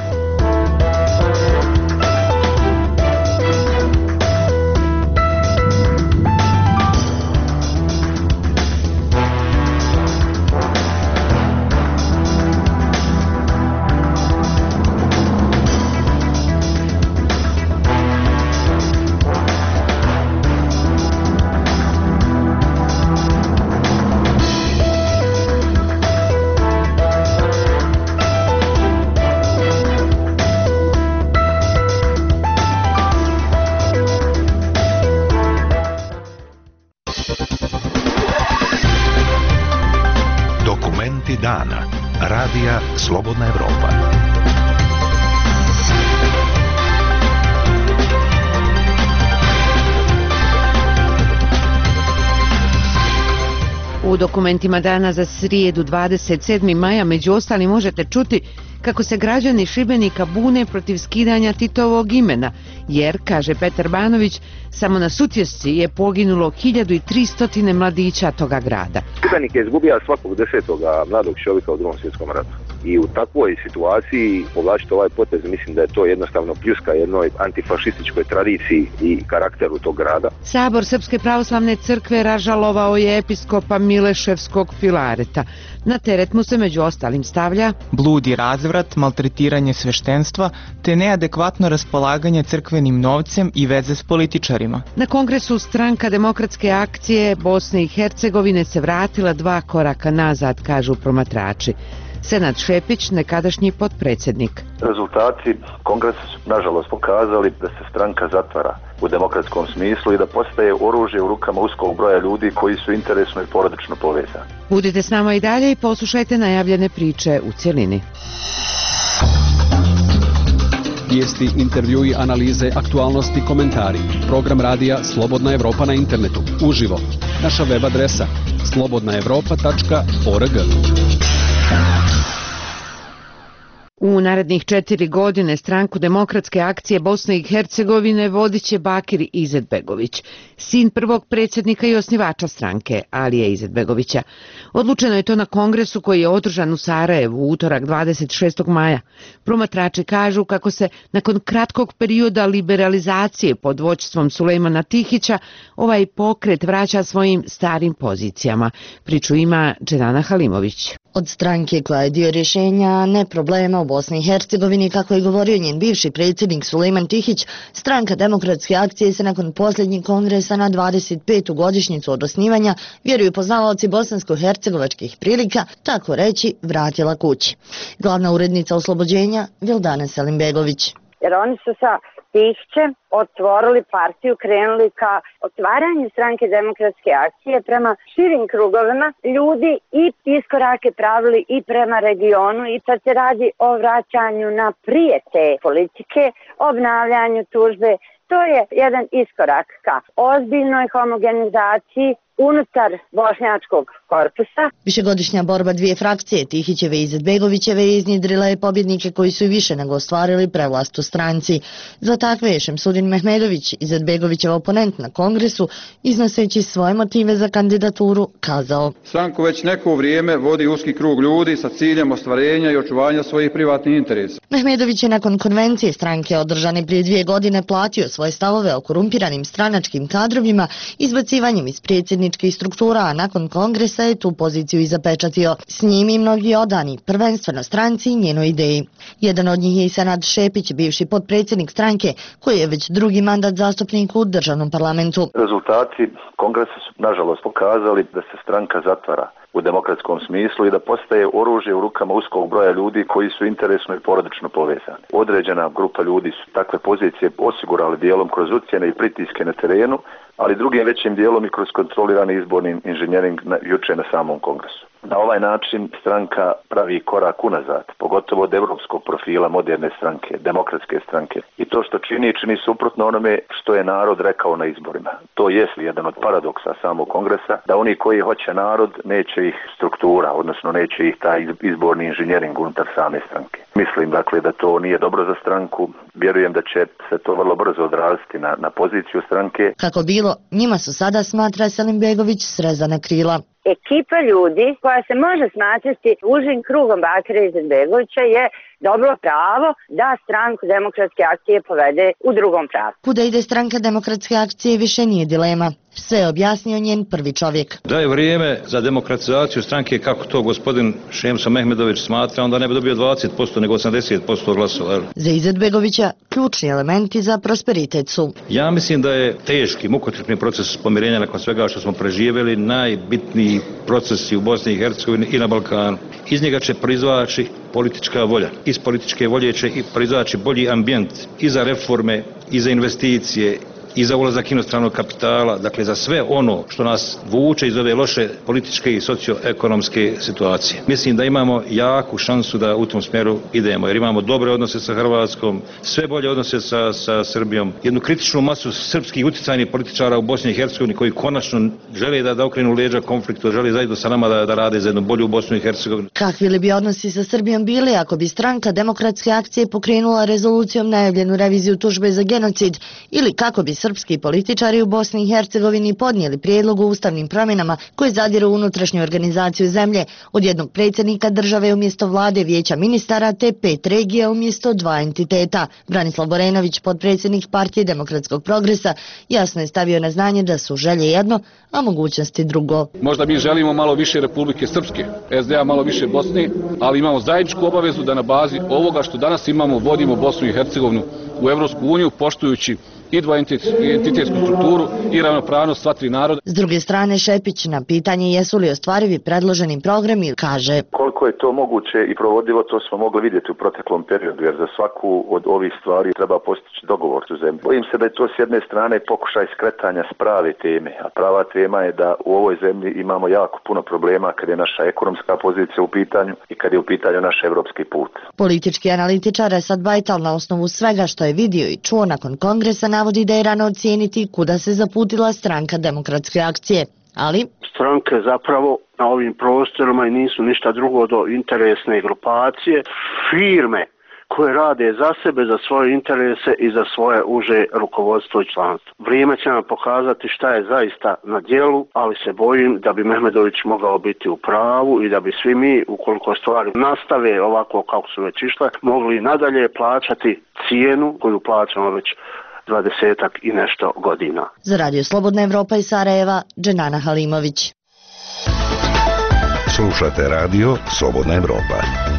Dokumenti dana. Radija Slobodna Evropa. U dokumentima dana za srijedu dvadeset sedmog maja među ostalim možete čuti kako se građani Šibenika bune protiv skidanja Titovog imena, jer, kaže Petar Banović, samo na Sutjesci je poginulo hiljadu tristo mladića toga grada. Šibenik je izgubio svakog desetog mladog čovjeka u drugom svjetskom ratu. I u takvoj situaciji povlačiti ovaj potez, mislim da je to jednostavno pljuska jednoj antifašističkoj tradiciji i karakteru tog grada. Sabor Srpske pravoslavne crkve ražalovao je episkopa Mileševskog Filareta. Na teret mu se među ostalim stavlja blud i razvrat, maltretiranje sveštenstva te neadekvatno raspolaganje crkvenim novcem i veze s političarima. Na kongresu Stranka demokratske akcije Bosne i Hercegovine se vratila dva koraka nazad, kažu promatrači. Senad Šepić, nekadašnji potpredsjednik. Rezultati kongresa su nažalost pokazali da se stranka zatvara u demokratskom smislu i da postaje oružje u rukama uskog broja ljudi koji su interesno i porodično povezani. Budite s nama i dalje i poslušajte najavljene priče u cjelini. Vijesti, intervjui, analize, aktualnosti, komentari. Program radija Slobodna Evropa na internetu. Uživo. Naša web adresa slobodna evropa tačka org. U narednih četiri godine Stranku demokratske akcije Bosne i Hercegovine vodit će Bakir Izetbegović, sin prvog predsjednika i osnivača stranke, Alije Izetbegovića. Odlučeno je to na kongresu koji je održan u Sarajevu u utorak dvadeset šestog maja. Promatrači kažu kako se nakon kratkog perioda liberalizacije pod vođstvom Sulejmana Tihića ovaj pokret vraća svojim starim pozicijama. Priču ima Dženana Halimović. Od stranke koja je dio rješenja, ne problema u Bosni i Hercegovini, kako je govorio njen bivši predsjednik Sulejman Tihić, Stranka demokratske akcije se nakon posljednjeg kongresa na dvadeset petu godišnjicu od osnivanja, vjeruju poznavaoci bosansko-hercegovačkih prilika, tako reći vratila kući. Glavna urednica Oslobođenja Vildana Selimbegović. Jer oni su sa Tihićem otvorili partiju, krenuli ka otvaranju Stranke demokratske akcije prema širim krugovima ljudi i iskorake pravili i prema regionu i sad se radi o vraćanju na prije te politike, obnavljanju tužbe. To je jedan iskorak ka ozbiljnoj homogenizaciji unutar bošnjačkog korpusa. Višegodišnja borba dvije frakcije, Tihićeve i Izetbegovićeve, iznjedrila je pobjednike koji su i više nego ostvarili prevlast u stranci. Za takve je Šemsudin Mehmedović, Izetbegovićev oponent na kongresu, iznoseći svoje motive za kandidaturu, kazao: Stranku već neko vrijeme vodi uski krug ljudi sa ciljem ostvarenja i očuvanja svojih privatnih interesa. Mehmedović je nakon konvencije stranke održane prije dvije godine platio svoje stavove o korumpiranim stranačkim kadrovima izbacivanjem iz predsjedničkih struktura, a nakon kongresa je tu poziciju i zapečatio. S njim i mnogi odani, prvenstveno stranci i njenoj ideji. Jedan od njih je i Senad Šepić, bivši potpredsjednik stranke, koji je već drugi mandat zastupnik u državnom parlamentu. Rezultati kongresa su nažalost pokazali da se stranka zatvara u demokratskom smislu i da postaje oružje u rukama uskog broja ljudi koji su interesno i porodično povezani. Određena grupa ljudi su takve pozicije osigurali dijelom kroz ucjene i pritiske na terenu, ali drugim većim dijelom i kroz kontrolirani izborni inženjering na, juče na samom kongresu. Na ovaj način stranka pravi korak unazad, pogotovo od evropskog profila moderne stranke, demokratske stranke. I to što čini, čini suprotno onome što je narod rekao na izborima. To jest jedan od paradoksa samog kongresa, da oni koji hoće narod, neće ih struktura, odnosno neće ih taj izborni inženjering unutar same stranke. Mislim dakle da to nije dobro za stranku, vjerujem da će se to vrlo brzo odraziti na, na poziciju stranke. Kako bilo, njima su sada, smatra Selimbegović, srezana krila. Ekipa ljudi koja se može smatrati užim krugom Bakira Izetbegovića je dobro pravo da Stranku demokratske akcije povede u drugom pravcu. Kuda ide Stranka demokratske akcije više nije dilema. Sve je objasnio njen prvi čovjek. Da je vrijeme za demokratizaciju stranke kako to gospodin Šemso Mehmedović smatra, onda ne bi dobio dvadeset posto nego osamdeset posto glasova. Za Izetbegovića ključni elementi za prosperitet su: ja mislim da je teški, mukotrpni proces pomirenja nakon svega što smo preživjeli najbitniji procesi u Bosni i Hercegovini i na Balkanu. Iz njega će proizvaći politička volja. Iz političke volje će i proizvaći bolji ambijent i za reforme, i za investicije, i za ulazak inostranog kapitala, dakle za sve ono što nas vuče iz ove loše političke i socioekonomske situacije. Mislim da imamo jaku šansu da u tom smjeru idemo, jer imamo dobre odnose sa Hrvatskom, sve bolje odnose sa, sa Srbijom, jednu kritičnu masu srpskih utjecajnih političara u Bosni i Hercegovini koji konačno žele da, da okrenu leđa konfliktu, žele zajedno sa nama da, da rade za jednu bolju Bosnu i Hercegovinu. Kakvi li bi odnosi sa Srbijom bili ako bi stranka Demokratske akcije pokrenula rezolucijom najavljenu reviziju tužbe za genocid ili kako bi srpski političari u Bosni i Hercegovini podnijeli prijedlog o ustavnim promjenama koje zadiru u unutrašnju organizaciju zemlje od jednog predsjednika države umjesto vlade, vijeća ministara te pet regija umjesto dva entiteta. Branislav Borenović, potpredsjednik Partije Demokratskog progresa, jasno je stavio na znanje da su želje jedno, a mogućnosti drugo. Možda mi želimo malo više Republike Srpske, S D A malo više Bosne, ali imamo zajedničku obavezu da na bazi ovoga što danas imamo vodimo Bosnu i Hercegovinu u Evropsku uniju, poštujući i dvoentitetsku strukturu i ravnopravnost sva tri naroda. S druge strane, Šepić na pitanje jesu li ostvarivi predloženi programi kaže: koliko je to moguće i provodivo, to smo mogli vidjeti u proteklom periodu, jer za svaku od ovih stvari treba postići dogovor u zemlji. Bojim se da je to s jedne strane pokušaj skretanja s prave teme, a prava tema je da u ovoj zemlji imamo jako puno problema kad je naša ekonomska pozicija u pitanju i kad je u pitanju naš evropski put. Politički analitičar Esad Bajtal na osnovu svega što je vidio i čuo nakon kongresa navodi da je rano ocijeniti kuda se zaputila stranka Demokratske akcije. Ali stranke zapravo na ovim prostorima i nisu ništa drugo do interesne grupacije, firme koje rade za sebe, za svoje interese i za svoje uže rukovodstvo i članstvo. Vrijeme će nam pokazati šta je zaista na djelu, ali se bojim da bi Mehmedović mogao biti u pravu i da bi svi mi, ukoliko stvari nastave ovako kako su već išle, mogli nadalje plaćati cijenu koju plaćamo već dvadesetak i nešto godina. Za Radio Slobodna Evropa iz Sarajeva, Dženana Halimović. Slušate Radio Slobodna Evropa.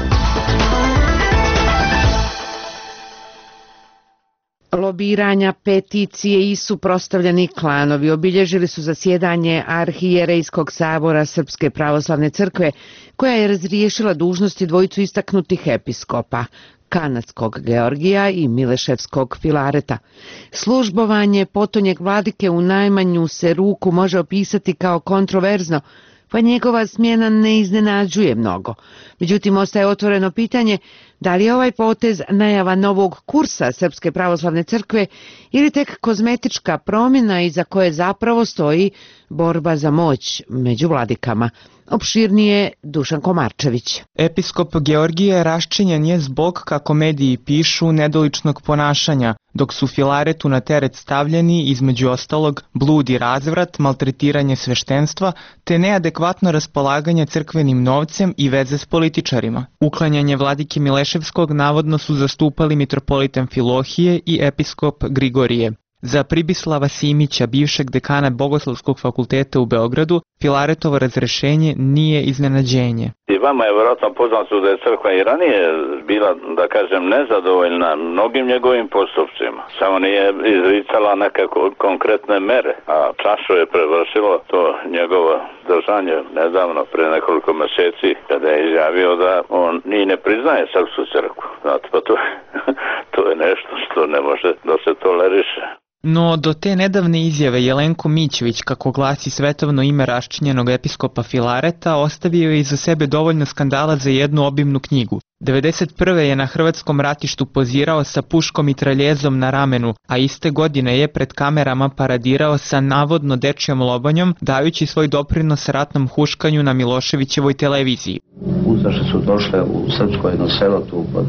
Lobiranja, peticije i suprotstavljeni klanovi obilježili su zasjedanje Arhijerejskog sabora Srpske pravoslavne crkve, koja je razriješila dužnosti dvojicu istaknutih episkopa, kanadskog Georgija i mileševskog Filareta. Službovanje potonjeg vladike u najmanju se ruku može opisati kao kontroverzno, pa njegova smjena ne iznenađuje mnogo. Međutim, ostaje otvoreno pitanje da li je ovaj potez najava novog kursa Srpske pravoslavne crkve ili tek kozmetička promjena iza koje zapravo stoji borba za moć među vladikama. Opširnije Dušan Komarčević. Episkop Georgije raščinjen je zbog, kako mediji pišu, nedoličnog ponašanja, dok su Filaretu na teret stavljeni, između ostalog, blud i razvrat, maltretiranje sveštenstva, te neadekvatno raspolaganje crkvenim novcem i veze s političarima. Uklanjanje vladike Mileševskog navodno su zastupali mitropolit Amfilohije i episkop Grigorije. Za Pribislava Simića, bivšeg dekana Bogoslovskog fakulteta u Beogradu, Filaretovo razrešenje nije iznenađenje. I vama je vjerojatno poznato da je crkva i ranije bila, da kažem, nezadovoljna mnogim njegovim postupcima. Samo nije izricala neke konkretne mere, a čašu je prevršilo to njegovo držanje nedavno, pre nekoliko mjeseci, kada je izjavio da on ni ne priznaje srpsku crkvu. Znate, pa to, to je nešto što ne može da se toleriše. No, do te nedavne izjave Jelenko Mićević, kako glasi svetovno ime raščinjenog episkopa Filareta, ostavio je iza sebe dovoljno skandala za jednu obimnu knjigu. devedeset prve je na hrvatskom ratištu pozirao sa puškom i traljezom na ramenu, a iste godine je pred kamerama paradirao sa navodno dečjom lobanjom, dajući svoj doprinos ratnom huškanju na Miloševićevoj televiziji. Ustaše su došle u srpsko jedno selo tu kod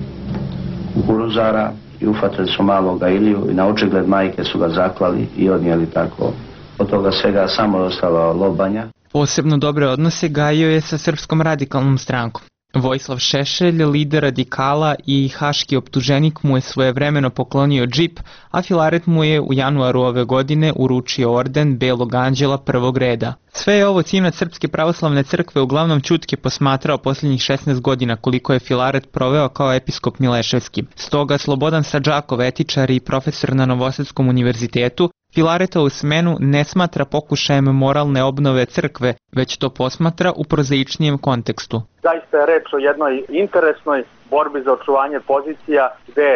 Kukuruzara i ufatili su maloga Iliju i na očigled majke su ga zaklali i odnijeli tako. Od toga svega samo ostala lobanja. Posebno dobre odnose gajio je sa Srpskom radikalnom strankom. Vojislav Šešelj, lider radikala i haški optuženik, mu je svojevremeno poklonio džip, a Filaret mu je u januaru ove godine uručio orden Belog anđela prvog reda. Sve je ovo Cimac Srpske pravoslavne crkve uglavnom ćutke posmatrao posljednjih šesnaest godina koliko je Filaret proveo kao episkop Mileševski. Stoga Slobodan Sadžakov, etičar i profesor na Novosadskom univerzitetu, Filaretovu smenu ne smatra pokušajem moralne obnove crkve, već to posmatra u prozaičnijem kontekstu. Zaista je reč o jednoj interesnoj borbi za očuvanje pozicija gde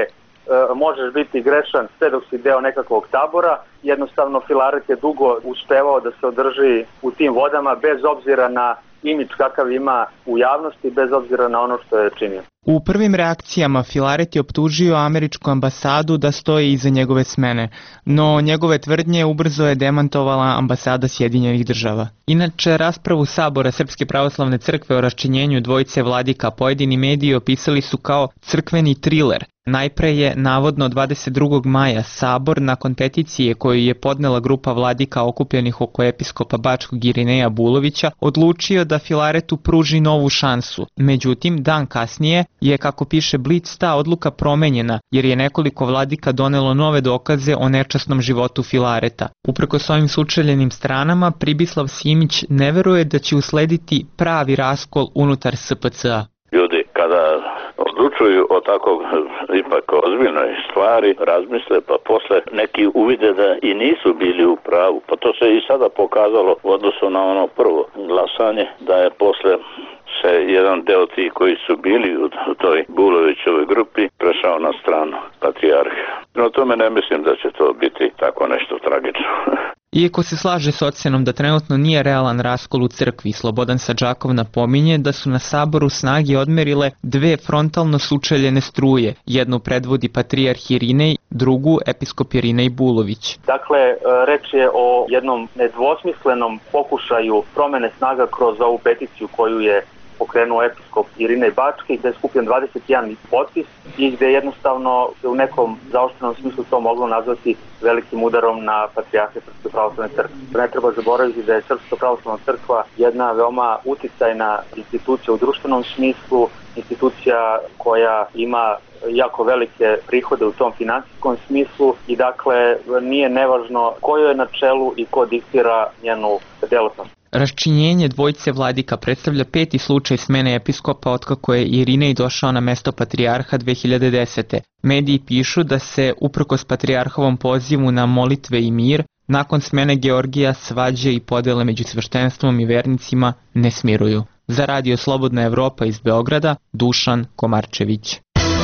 možeš biti grešan sve dok si deo nekakvog tabora. Jednostavno Filaret je dugo uspevao da se održi u tim vodama bez obzira na imidž kakav ima u javnosti, bez obzira na ono što je činio. U prvim reakcijama Filaret je optužio američku ambasadu da stoji iza njegove smene, no njegove tvrdnje ubrzo je demantovala ambasada Sjedinjenih država. Inače, raspravu Sabora Srpske pravoslavne crkve o raščinjenju dvojice vladika pojedini mediji opisali su kao crkveni triler. Najpre je, navodno dvadeset drugog maja, Sabor, nakon peticije koju je podnela grupa vladika okupljenih oko episkopa Bačkog Irineja Bulovića, odlučio da Filaretu pruži novu šansu. Međutim, dan kasnije je, kako piše Blic, ta odluka promenjena, jer je nekoliko vladika donelo nove dokaze o nečasnom životu Filareta. Uprkos ovim sučeljenim stranama, Pribislav Simić ne veruje da će uslediti pravi raskol unutar S P C A. Ljudi, kada odlučuju o tako ipak ozbiljnoj stvari, razmisle, pa posle neki uvide da i nisu bili u pravu. Pa to se i sada pokazalo u odnosu na ono prvo glasanje, da je posle se jedan deo tih koji su bili u toj Bulovićovoj grupi prešao na stranu patrijarha. No tome ne mislim da će to biti tako nešto tragično. Iako se slaže s ocenom da trenutno nije realan raskol u crkvi, Slobodan Sadžakov napominje da su na Saboru snage odmerile dve frontalno sučeljene struje. Jednu predvodi patrijarh Irinej, drugu episkop Irinej Bulović. Dakle, reč je o jednom nedvosmislenom pokušaju promene snaga kroz ovu peticiju koju je pokrenuo episkop Irinej Bački, gde je skupljen dvadeset jedan potpis i gde jednostavno u nekom zaoštrenom smislu to moglo nazvati velikim udarom na patrijarhe Srpske pravoslavne crkve. Ne treba zaboraviti da je Srpska pravoslavna crkva jedna veoma uticajna institucija u društvenom smislu, institucija koja ima jako velike prihode u tom finansijskom smislu i dakle nije nevažno ko je na čelu i ko diktira njenu delatnost. Raščinjenje dvojice vladika predstavlja peti slučaj smene episkopa otkako je Irinej došao na mesto patrijarha dve hiljade desete. Mediji pišu da se, uprkos patrijarhovom pozivu na molitve i mir, nakon smene Georgija svađe i podele među sveštenstvom i vernicima ne smiruju. Za Radio Slobodna Evropa iz Beograda, Dušan Komarčević.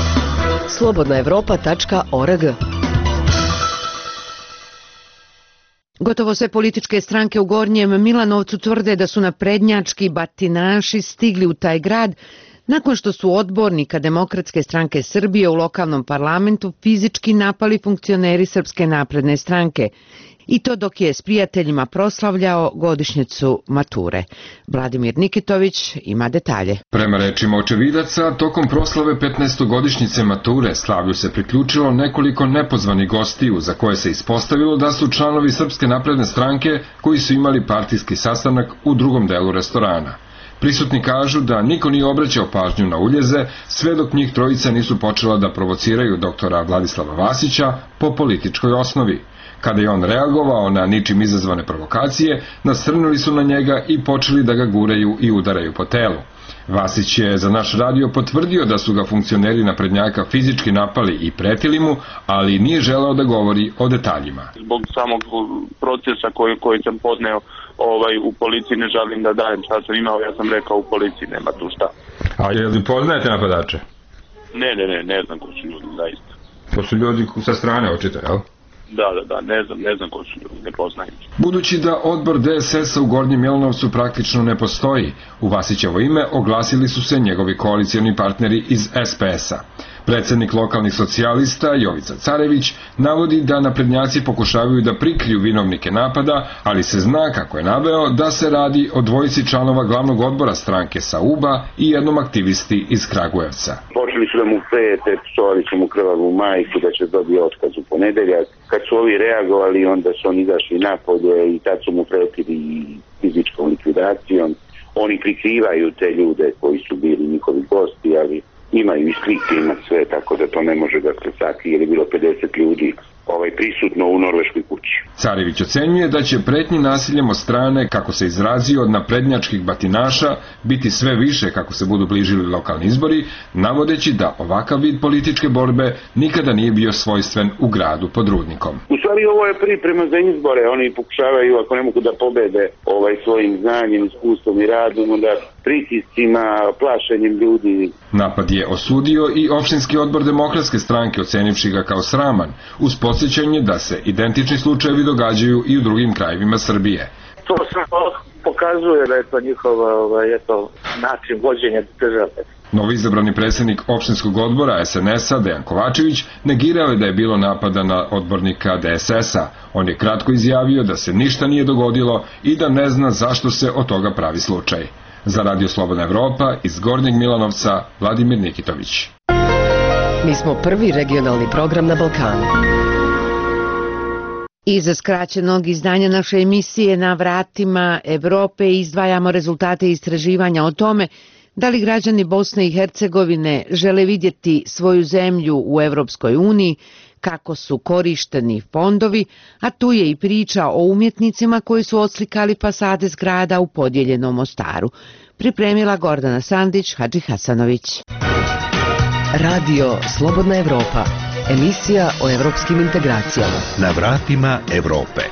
slobodna evropa tačka org. Gotovo sve političke stranke u Gornjem Milanovcu tvrde da su naprednjački batinaši stigli u taj grad nakon što su odbornika Demokratske stranke Srbije u lokalnom parlamentu fizički napali funkcioneri Srpske napredne stranke. I to dok je s prijateljima proslavljao godišnjicu mature. Vladimir Nikitović ima detalje. Prema rečima očevidaca, tokom proslave petnaestogodišnjice mature slavlju se priključilo nekoliko nepozvanih gostiju za koje se ispostavilo da su članovi Srpske napredne stranke koji su imali partijski sastanak u drugom delu restorana. Prisutni kažu da niko nije obraćao pažnju na uljeze sve dok njih trojica nisu počela da provociraju doktora Vladislava Vasića po političkoj osnovi. Kada je on reagovao na ničim izazvane provokacije, nasrnuli su na njega i počeli da ga guraju i udaraju po telu. Vasić je za naš radio potvrdio da su ga funkcioneri naprednjaka fizički napali i pretili mu, ali nije želeo da govori o detaljima. Zbog samog procesa koji, koji sam podneo ovaj, u policiji ne želim da dajem šta sam imao, ja sam rekao u policiji nema tu šta. A je li poznajete napadače? Ne, ne, ne, ne znam ko su ljudi, zaista. To su ljudi sa strane očito, jel? Da, da, da, ne znam, ne znam ko su ljudi, ne poznajem. Budući da odbor D S S-a u Gornjem Milanovcu praktično ne postoji, u Vasićevo ime oglasili su se njegovi koalicioni partneri iz S P S-a. Predsednik lokalnih socijalista Jovica Carević navodi da naprednjaci pokušavaju da prikriju vinovnike napada, ali se zna, kako je naveo, da se radi o dvojici članova glavnog odbora stranke sa U B A i jednom aktivisti iz Kragujevca. Počeli su da mu prete, psovali su mu krvavu majku da će dobiti otkaz u ponedeljak. Kad su ovi reagovali, onda su oni izašli napolje i tad su mu pretili fizičkom likvidacijom. Oni prikrivaju te ljude koji su bili njihovi gosti, ali imaju i slike, ima sve, tako da to ne može da se sakrije, jer je bilo pedeset ljudi ovaj, prisutno u Norveškoj kući. Carević ocenjuje da će pretnji nasiljem od strane, kako se izrazio, od naprednjačkih batinaša biti sve više kako se budu bližili lokalni izbori, navodeći da ovakav vid političke borbe nikada nije bio svojstven u gradu pod Rudnikom. U stvari ovo je priprema za izbore, oni pokušavaju, ako ne mogu da pobede ovaj, svojim znanjem, iskustvom i radom, onda pritiscima, plašenjem ljudi. Napad je osudio i opštinski odbor Demokratske stranke, ocenivši ga kao sraman, uz podsjećanje da se identični slučajevi događaju i u drugim krajevima Srbije. To samo pokazuje da je to njihova ovaj, eto, način vođenja države. Novoizabrani predsjednik opštinskog odbora S N S-a Dejan Kovačević negirao je da je bilo napada na odbornika D S S-a. On je kratko izjavio da se ništa nije dogodilo i da ne zna zašto se od toga pravi slučaj. Za Radio Slobodna Evropa iz Gornjeg Milanovca Vladimir Nikitović. Mi smo prvi regionalni program na Balkanu. Iza skraćenog izdanja naše emisije Na vratima Evrope izdvajamo rezultate istraživanja o tome da li građani Bosne i Hercegovine žele vidjeti svoju zemlju u Evropskoj uniji, kako su korišteni fondovi, a tu je i priča o umjetnicima koji su odslikali fasade zgrada u podijeljenom Mostaru. Pripremila Gordana Sandić, Hadži Hasanović. Radio Slobodna Evropa, emisija o evropskim integracijama. Na vratima Evrope.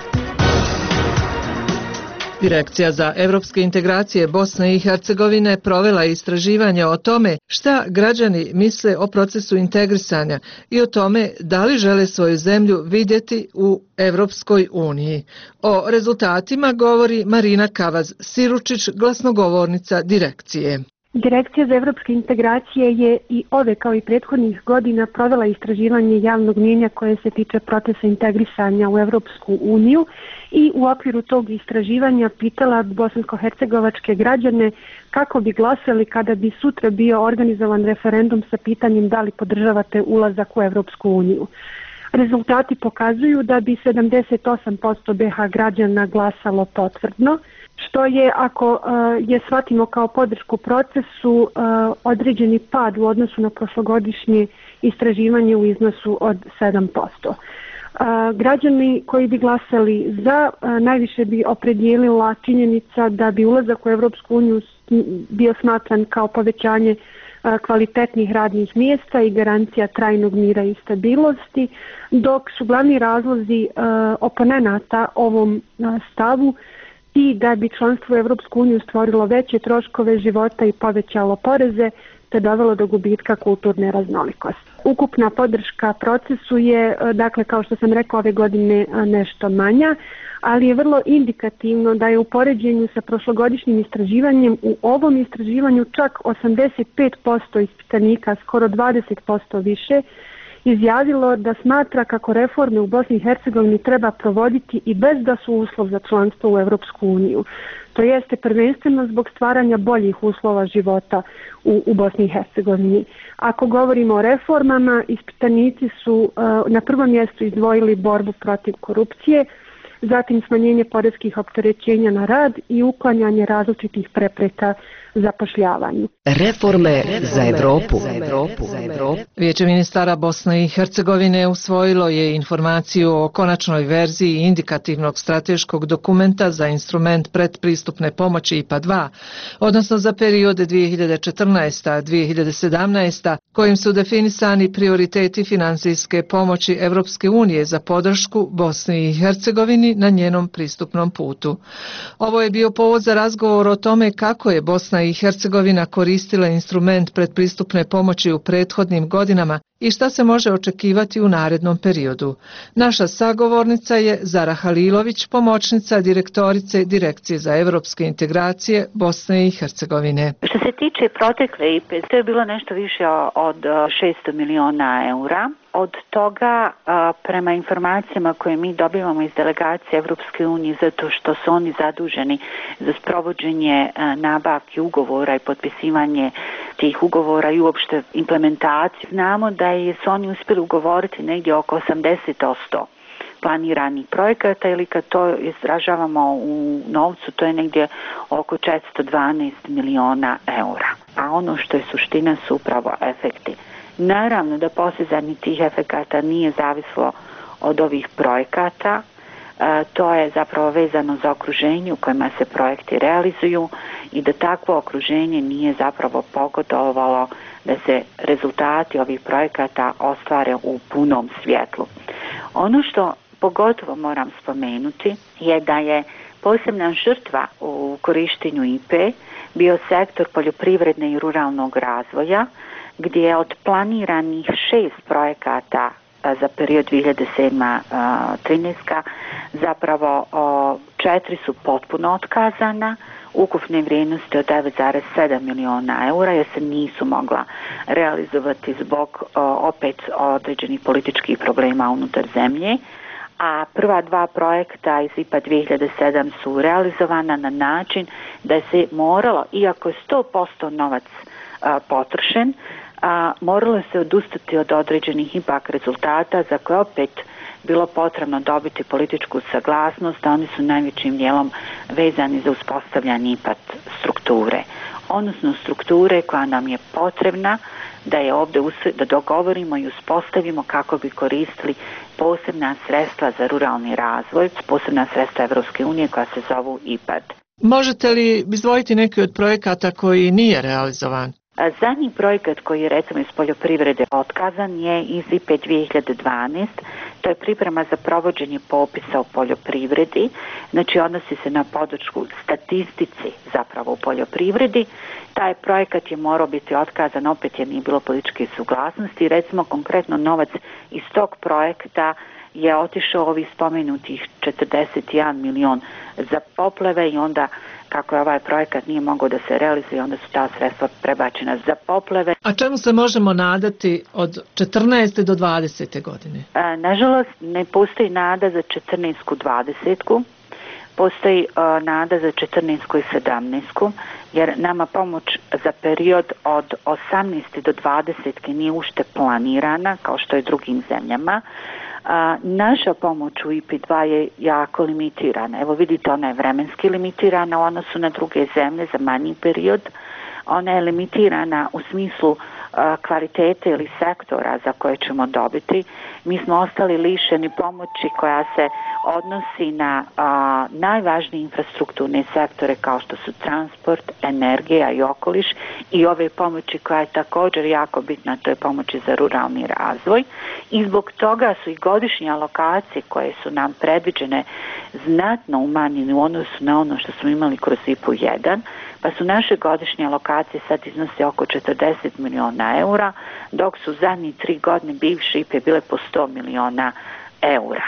Direkcija za evropske integracije Bosne i Hercegovine provela istraživanje o tome šta građani misle o procesu integrisanja i o tome da li žele svoju zemlju vidjeti u Evropskoj uniji. O rezultatima govori Marina Kavaz-Siručić, glasnogovornica direkcije. Direkcija za evropske integracije je i ove kao i prethodnih godina provela istraživanje javnog mnijenja koje se tiče procesa integrisanja u Evropsku uniju i u okviru tog istraživanja pitala bosansko-hercegovačke građane kako bi glasali kada bi sutra bio organizovan referendum sa pitanjem da li podržavate ulazak u Evropsku uniju. Rezultati pokazuju da bi sedamdeset osam posto B H građana glasalo potvrdno, što je, ako uh, je shvatimo kao podršku procesu, uh, određeni pad u odnosu na prošlogodišnje istraživanje u iznosu od sedam posto. Uh, građani koji bi glasali za, uh, najviše bi opredijelila činjenica da bi ulazak u Evropsku uniju bio smatran kao povećanje uh, kvalitetnih radnih mjesta i garancija trajnog mira i stabilnosti, dok su glavni razlozi uh, oponenata ovom uh, stavu i da bi članstvo u Evropsku uniju stvorilo veće troškove života i povećalo poreze, te dovelo do gubitka kulturne raznolikosti. Ukupna podrška procesu je, dakle, kao što sam rekao, ove godine nešto manja, ali je vrlo indikativno da je u poređenju sa prošlogodišnjim istraživanjem u ovom istraživanju čak osamdeset pet posto ispitanika, skoro dvadeset posto više, izjavilo da smatra kako reforme u Bosni i Hercegovini treba provoditi i bez da su uslov za članstvo u Evropsku uniju. To jeste prvenstveno zbog stvaranja boljih uslova života u, u Bosni i Hercegovini. Ako govorimo o reformama, ispitanici su uh, na prvom mjestu izdvojili borbu protiv korupcije, zatim smanjenje poreskih opterećenja na rad i uklanjanje različitih prepreka zapošljavanju. Reforme za Evropu. Za Evropu. Za Evropu. Vijeće ministara Bosne i Hercegovine usvojilo je informaciju o konačnoj verziji indikativnog strateškog dokumenta za instrument predpristupne pomoći I P A dva, odnosno za periode dvije hiljade četrnaesta do dvije hiljade sedamnaesta, kojim su definisani prioriteti financijske pomoći Evropske unije za podršku Bosni i Hercegovini na njenom pristupnom putu. Ovo je bio povod za razgovor o tome kako je Bosna i Hercegovina koristila instrument predpristupne pomoći u prethodnim godinama i šta se može očekivati u narednom periodu. Naša sagovornica je Zara Halilović, pomoćnica direktorice Direkcije za evropske integracije Bosne i Hercegovine. Što se tiče protekle I P A, to je bilo nešto više od šesto miliona eura. Od toga, prema informacijama koje mi dobivamo iz delegacije Evropske unije, zato što su oni zaduženi za sprovođenje nabavki ugovora i potpisivanje tih ugovora i uopšte implementaciju, znamo da je, su oni uspjeli ugovoriti negdje oko osamdeset posto planiranih projekata, ili kad to izražavamo u novcu, to je negdje oko četiristo dvanaest miliona eura. A ono što je suština su upravo efekti. Naravno da postizanje tih efekata nije zavislo od ovih projekata. E, to je zapravo vezano za okruženje u kojima se projekti realizuju i da takvo okruženje nije zapravo pogodovalo da se rezultati ovih projekata ostvare u punom svjetlu. Ono što pogotovo moram spomenuti je da je posebna žrtva u korištenju I P E bio sektor poljoprivredne i ruralnog razvoja, gdje je od planiranih šest projekata za period dvije hiljade sedma do trinaesta zapravo četiri su potpuno otkazana, ukupne vrijednosti od devet zarez sedam miliona eura, jer se nisu mogla realizovati zbog opet određenih političkih problema unutar zemlje. A prva dva projekta iz I P A dvije hiljade sedam su realizovana na način da se moralo, iako je sto posto novac a, potrošen, a, moralo se odustati od određenih ipak rezultata za koje opet bilo potrebno dobiti političku saglasnost, a oni su najvećim dijelom vezani za uspostavljanje I P A strukture, odnosno strukture koja nam je potrebna da je ovdje da dogovorimo i uspostavimo kako bi koristili posebna sredstva za ruralni razvoj, posebna sredstva Evropske unije koja se zovu I P A D. Možete li izdvojiti neki od projekata koji nije realizovan? Zadnji projekat koji je recimo iz poljoprivrede otkazan je iz I P E dvije hiljade dvanaest. To je priprema za provođenje popisa u poljoprivredi, znači odnosi se na podršku statistici zapravo u poljoprivredi. Taj projekat je morao biti otkazan opet jer nije bilo političke suglasnosti. Recimo konkretno novac iz tog projekta je otišao ovih spomenutih četrdeset jedan milion za poplave i onda kako je ovaj projekat nije mogao da se realizuje, onda su ta sredstva prebačena za poplave. A čemu se možemo nadati od četrnaeste do dvadesete godine? A, nažalost, ne postoji nada za četrnaestu dvadesetu, postoji a, nada za četrnaestu i sedamnaestu, jer nama pomoć za period od osamnaeste do dvadesete nije ušte planirana, kao što je drugim zemljama. A, naša pomoć u I P A dva je jako limitirana. Evo vidite, ona je vremenski limitirana u odnosu na druge zemlje za manji period. Ona je limitirana u smislu a, kvalitete ili sektora za koje ćemo dobiti. Mi smo ostali lišeni pomoći koja se odnosi na a, najvažnije infrastrukturne sektore kao što su transport, energija i okoliš i ove pomoći koja je također jako bitna, to je pomoći za ruralni razvoj. I zbog toga su i godišnje alokacije koje su nam predviđene znatno umanjene u odnosu na ono što smo imali kroz I P A jedan, pa su naše godišnje alokacije sad iznose oko četrdeset miliona eura, dok su zadnji tri godine bivše I P A bile po sto miliona eura.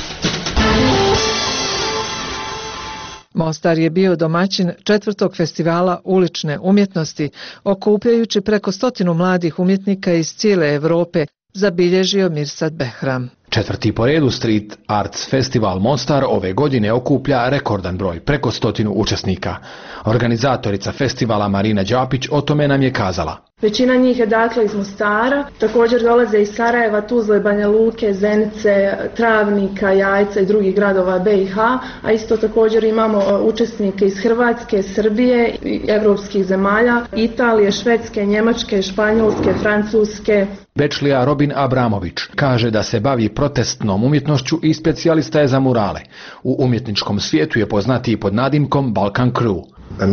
Mostar je bio domaćin četvrtog festivala ulične umjetnosti, okupljajući preko stotinu mladih umjetnika iz cijele Europe, zabilježio Mirsad Behram. Četvrti po redu Street Arts Festival Mostar ove godine okuplja rekordan broj, preko stotinu učesnika. Organizatorica festivala Marina Đapić o tome nam je kazala. Većina njih je dakle iz Mostara, također dolaze iz Sarajeva, Tuzle, Banja Luke, Zenice, Travnika, Jajca i drugih gradova B i H, a isto također imamo učesnike iz Hrvatske, Srbije i evropskih zemalja, Italije, Švedske, Njemačke, Španjolske, Francuske. Bečlija Robin Abramović kaže da se bavi protestnom umjetnošću i specijalista je za murale. U umjetničkom svijetu je poznatiji pod nadimkom Balkan Crew.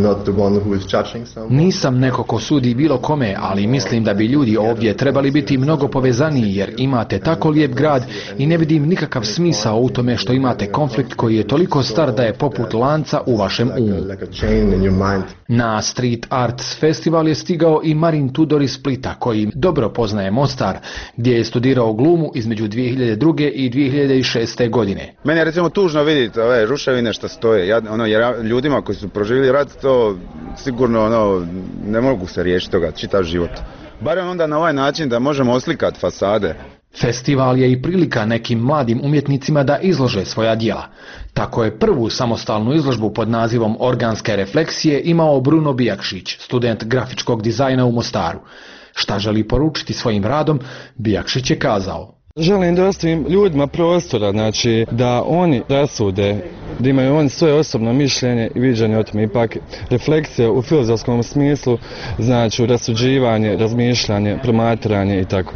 Nisam neko ko sudi bilo kome, ali mislim da bi ljudi ovdje trebali biti mnogo povezaniji jer imate tako lijep grad i ne vidim nikakav smisao u tome što imate konflikt koji je toliko star da je poput lanca u vašem umu. Na Street Arts Festival je stigao i Marin Tudor iz Splita koji dobro poznaje Mostar, gdje je studirao glumu između dvije hiljade druge i dvije hiljade šeste godine. Meni je recimo tužno vidjeti ove ruševine što stoje, ja, ono, jer ljudima koji su proživjeli rat to sigurno ono, ne mogu se riješiti toga čitav život. Barem onda na ovaj način da možemo oslikati fasade. Festival je i prilika nekim mladim umjetnicima da izlože svoja djela. Tako je prvu samostalnu izložbu pod nazivom Organske refleksije imao Bruno Bijakšić, student grafičkog dizajna u Mostaru. Šta želi poručiti svojim radom, Bijakšić je kazao. Želim da ostavim ljudima prostora, znači da oni rasude, da imaju oni svoje osobno mišljenje i viđenje o tome. Ipak refleksija u filozofskom smislu znači rasuđivanje, razmišljanje, promatranje i tako.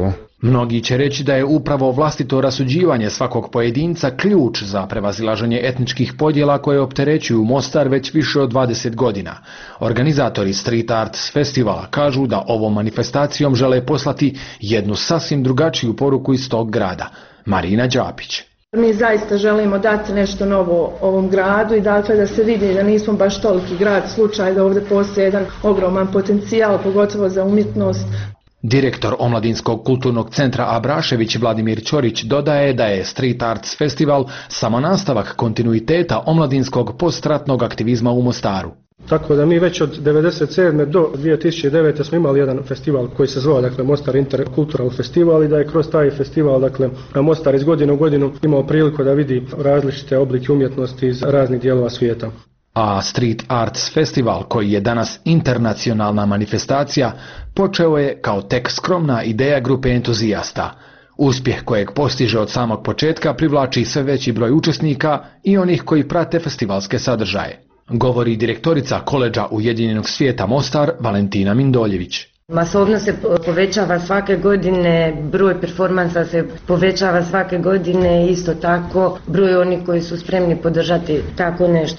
Mnogi će reći da je upravo vlastito rasuđivanje svakog pojedinca ključ za prevazilaženje etničkih podjela koje opterećuju Mostar već više od dvadeset godina. Organizatori Street Arts festivala kažu da ovom manifestacijom žele poslati jednu sasvim drugačiju poruku iz tog grada. Marina Đapić. Mi zaista želimo dati nešto novo ovom gradu i dakle da se vidi da nismo baš toliki grad, slučaj da ovdje postoji jedan ogroman potencijal, pogotovo za umjetnost. Direktor Omladinskog kulturnog centra Abrašević Vladimir Ćorić dodaje da je Street Arts festival samo nastavak kontinuiteta omladinskog postratnog aktivizma u Mostaru. Tako da mi već od devedeset sedme do dvije tisuće devete smo imali jedan festival koji se zvao dakle, Mostar Intercultural Festival i da je kroz taj festival dakle, Mostar iz godine u godinu imao priliku da vidi različite oblike umjetnosti iz raznih dijelova svijeta. A Street Arts Festival, koji je danas internacionalna manifestacija, počeo je kao tek skromna ideja grupe entuzijasta. Uspjeh kojeg postiže od samog početka privlači sve veći broj učesnika i onih koji prate festivalske sadržaje, govori direktorica Koledža Ujedinjenog svijeta Mostar Valentina Mindoljević. Masovnost se povećava svake godine, broj performansa se povećava svake godine, isto tako broj onih koji su spremni podržati tako nešto.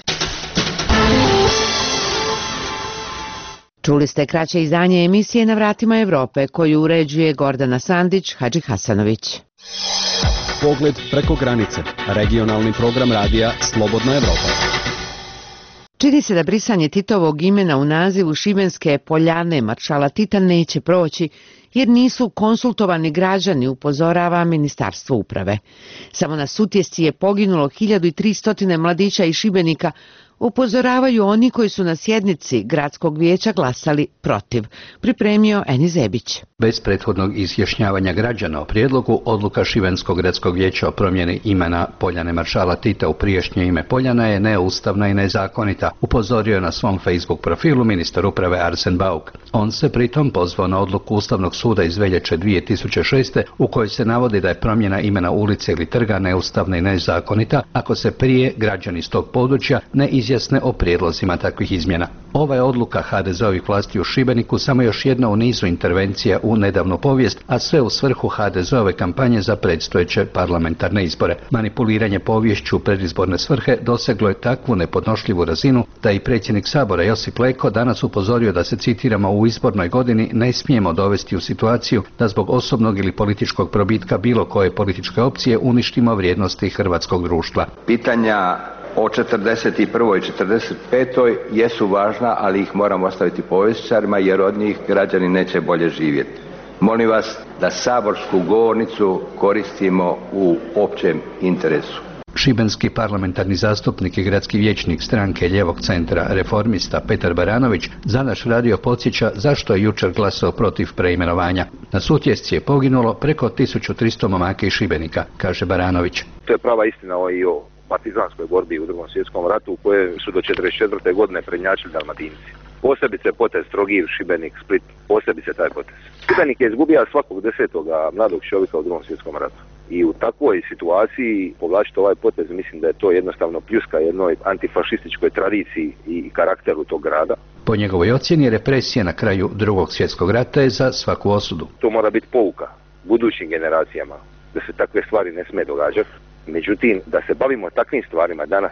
Čuli ste kraće izdanje emisije Na vratima Evrope koju uređuje Gordana Sandić Hadži Hasanović. Pogled preko granice. Regionalni program radija Slobodna Evropa. Čini se da brisanje Titovog imena u nazivu šibenske Poljane maršala Tita neće proći jer nisu konsultovani građani, upozorava Ministarstvo uprave. Samo na Sutjesci je poginulo hiljadu tristo mladića i Šibenika, upozoravaju oni koji su na sjednici gradskog vijeća glasali protiv, pripremio Eni Zebić. Bez prethodnog izjašnjavanja građana o prijedlogu, odluka Šibenskog gradskog vijeća o promjeni imena Poljane maršala Tita u prijašnje ime Poljana je neustavna i nezakonita, upozorio je na svom Facebook profilu ministar uprave Arsen Bauk. On se pritom pozvao na odluku Ustavnog suda iz veljače dvije tisuće šeste u kojoj se navodi da je promjena imena ulice ili trga neustavna i nezakonita ako se prije građani iz tog područja ne izjasne o prijedlozima takvih izmjena. Ova je odluka ha de zeovih vlasti u Šibeniku samo još jedna u nizu intervencija u nedavnu povijest, a sve u svrhu ha de zeove kampanje za predstojeće parlamentarne izbore. Manipuliranje poviješću u predizborne svrhe doseglo je takvu nepodnošljivu razinu da i predsjednik Sabora Josip Leko danas upozorio da se, citiramo, u izbornoj godini ne smijemo dovesti u situaciju da zbog osobnog ili političkog probitka bilo koje političke opcije uništimo vrijednosti hrvatskog društva. Pitanja o četrdeset prvoj i četrdeset petoj jesu važna, ali ih moramo ostaviti povjesničarima jer od njih građani neće bolje živjeti. Molim vas da saborsku govornicu koristimo u općem interesu. Šibenski parlamentarni zastupnik i gradski vijećnik stranke Lijevog centra Reformista Petar Baranović za naš radio podsjeća zašto je jučer glasao protiv preimenovanja. Na Sutjesci je poginulo preko tisuću tristo momaka iz Šibenika, kaže Baranović. To je prava istina o i o partizanskoj borbi u Drugom svjetskom ratu u kojoj su do četrdeset četvrte godine prednjačili Dalmatinci. Posebice potez Trogir, Šibenik, Split, posebice taj potez. Šibenik je izgubio svakog desetoga mladog čovjeka u Drugom svjetskom ratu. I u takvoj situaciji povlačiti ovaj potez, mislim da je to jednostavno pljuska jednoj antifašističkoj tradiciji i karakteru tog grada. Po njegovoj ocjeni, represija na kraju Drugog svjetskog rata je za svaku osudu. To mora biti pouka budućim generacijama da se takve stvari ne smije događati. Međutim, da se bavimo takvim stvarima danas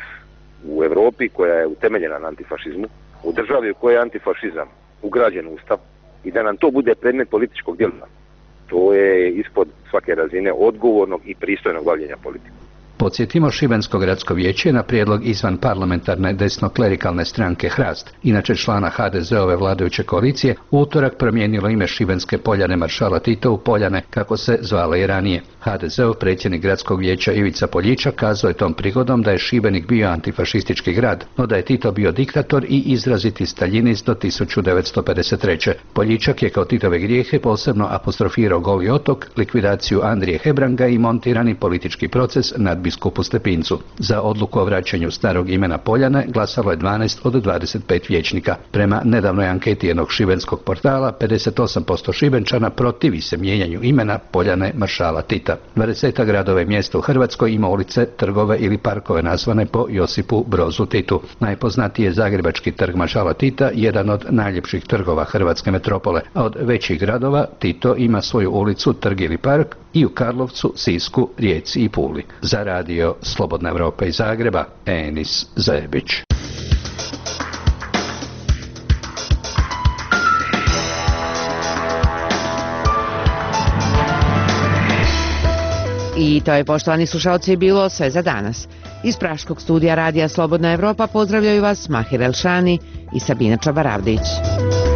u Europi koja je utemeljena na antifašizmu, u državi u kojoj je antifašizam ugrađen u ustav i da nam to bude predmet političkog djelovanja, to je ispod svake razine odgovornog i pristojnog bavljenja politikom. Podsjetimo, Šibensko gradsko vijeće na prijedlog izvan parlamentarne desno-klerikalne stranke Hrast, inače člana ha de zeove vladajuće koalicije, u utorak promijenilo ime Šibenske Poljane maršala Tita u Poljane, kako se zvala i ranije. ha de zeov predsjednik gradskog vijeća Ivica Poljičak kazao je tom prigodom da je Šibenik bio antifašistički grad, no da je Tito bio diktator i izraziti staljinist do tisuću devetsto pedeset treće. Poljičak je kao Titove grijehe posebno apostrofirao Goli otok, likvidaciju Andrije Hebranga i montirani politički proces nad biskupu Stepincu. Za odluku o vraćanju starog imena Poljane glasalo je dvanaest od dvadeset pet vijećnika. Prema nedavnoj anketi jednog šibenskog portala, pedeset osam posto Šibenčana protivi se mijenjanju imena Poljane maršala Tita. dvadeset gradova i mjesta u Hrvatskoj ima ulice, trgove ili parkove nazvane po Josipu Brozu Titu. Najpoznatiji je Zagrebački trg maršala Tita, jedan od najljepših trgova hrvatske metropole, a od većih gradova Tito ima svoju ulicu, trg ili park i u Karlovcu, Sisku, Rijeci i Puli. Za radio Slobodna Evropa iz Zagreba, Enis Zajebić. I to je, poštovani slušalci, bilo sve za danas. Iz praškog studija radija Slobodna Evropa pozdravljaju vas Mahir Elšani i Sabina Čabaravdić.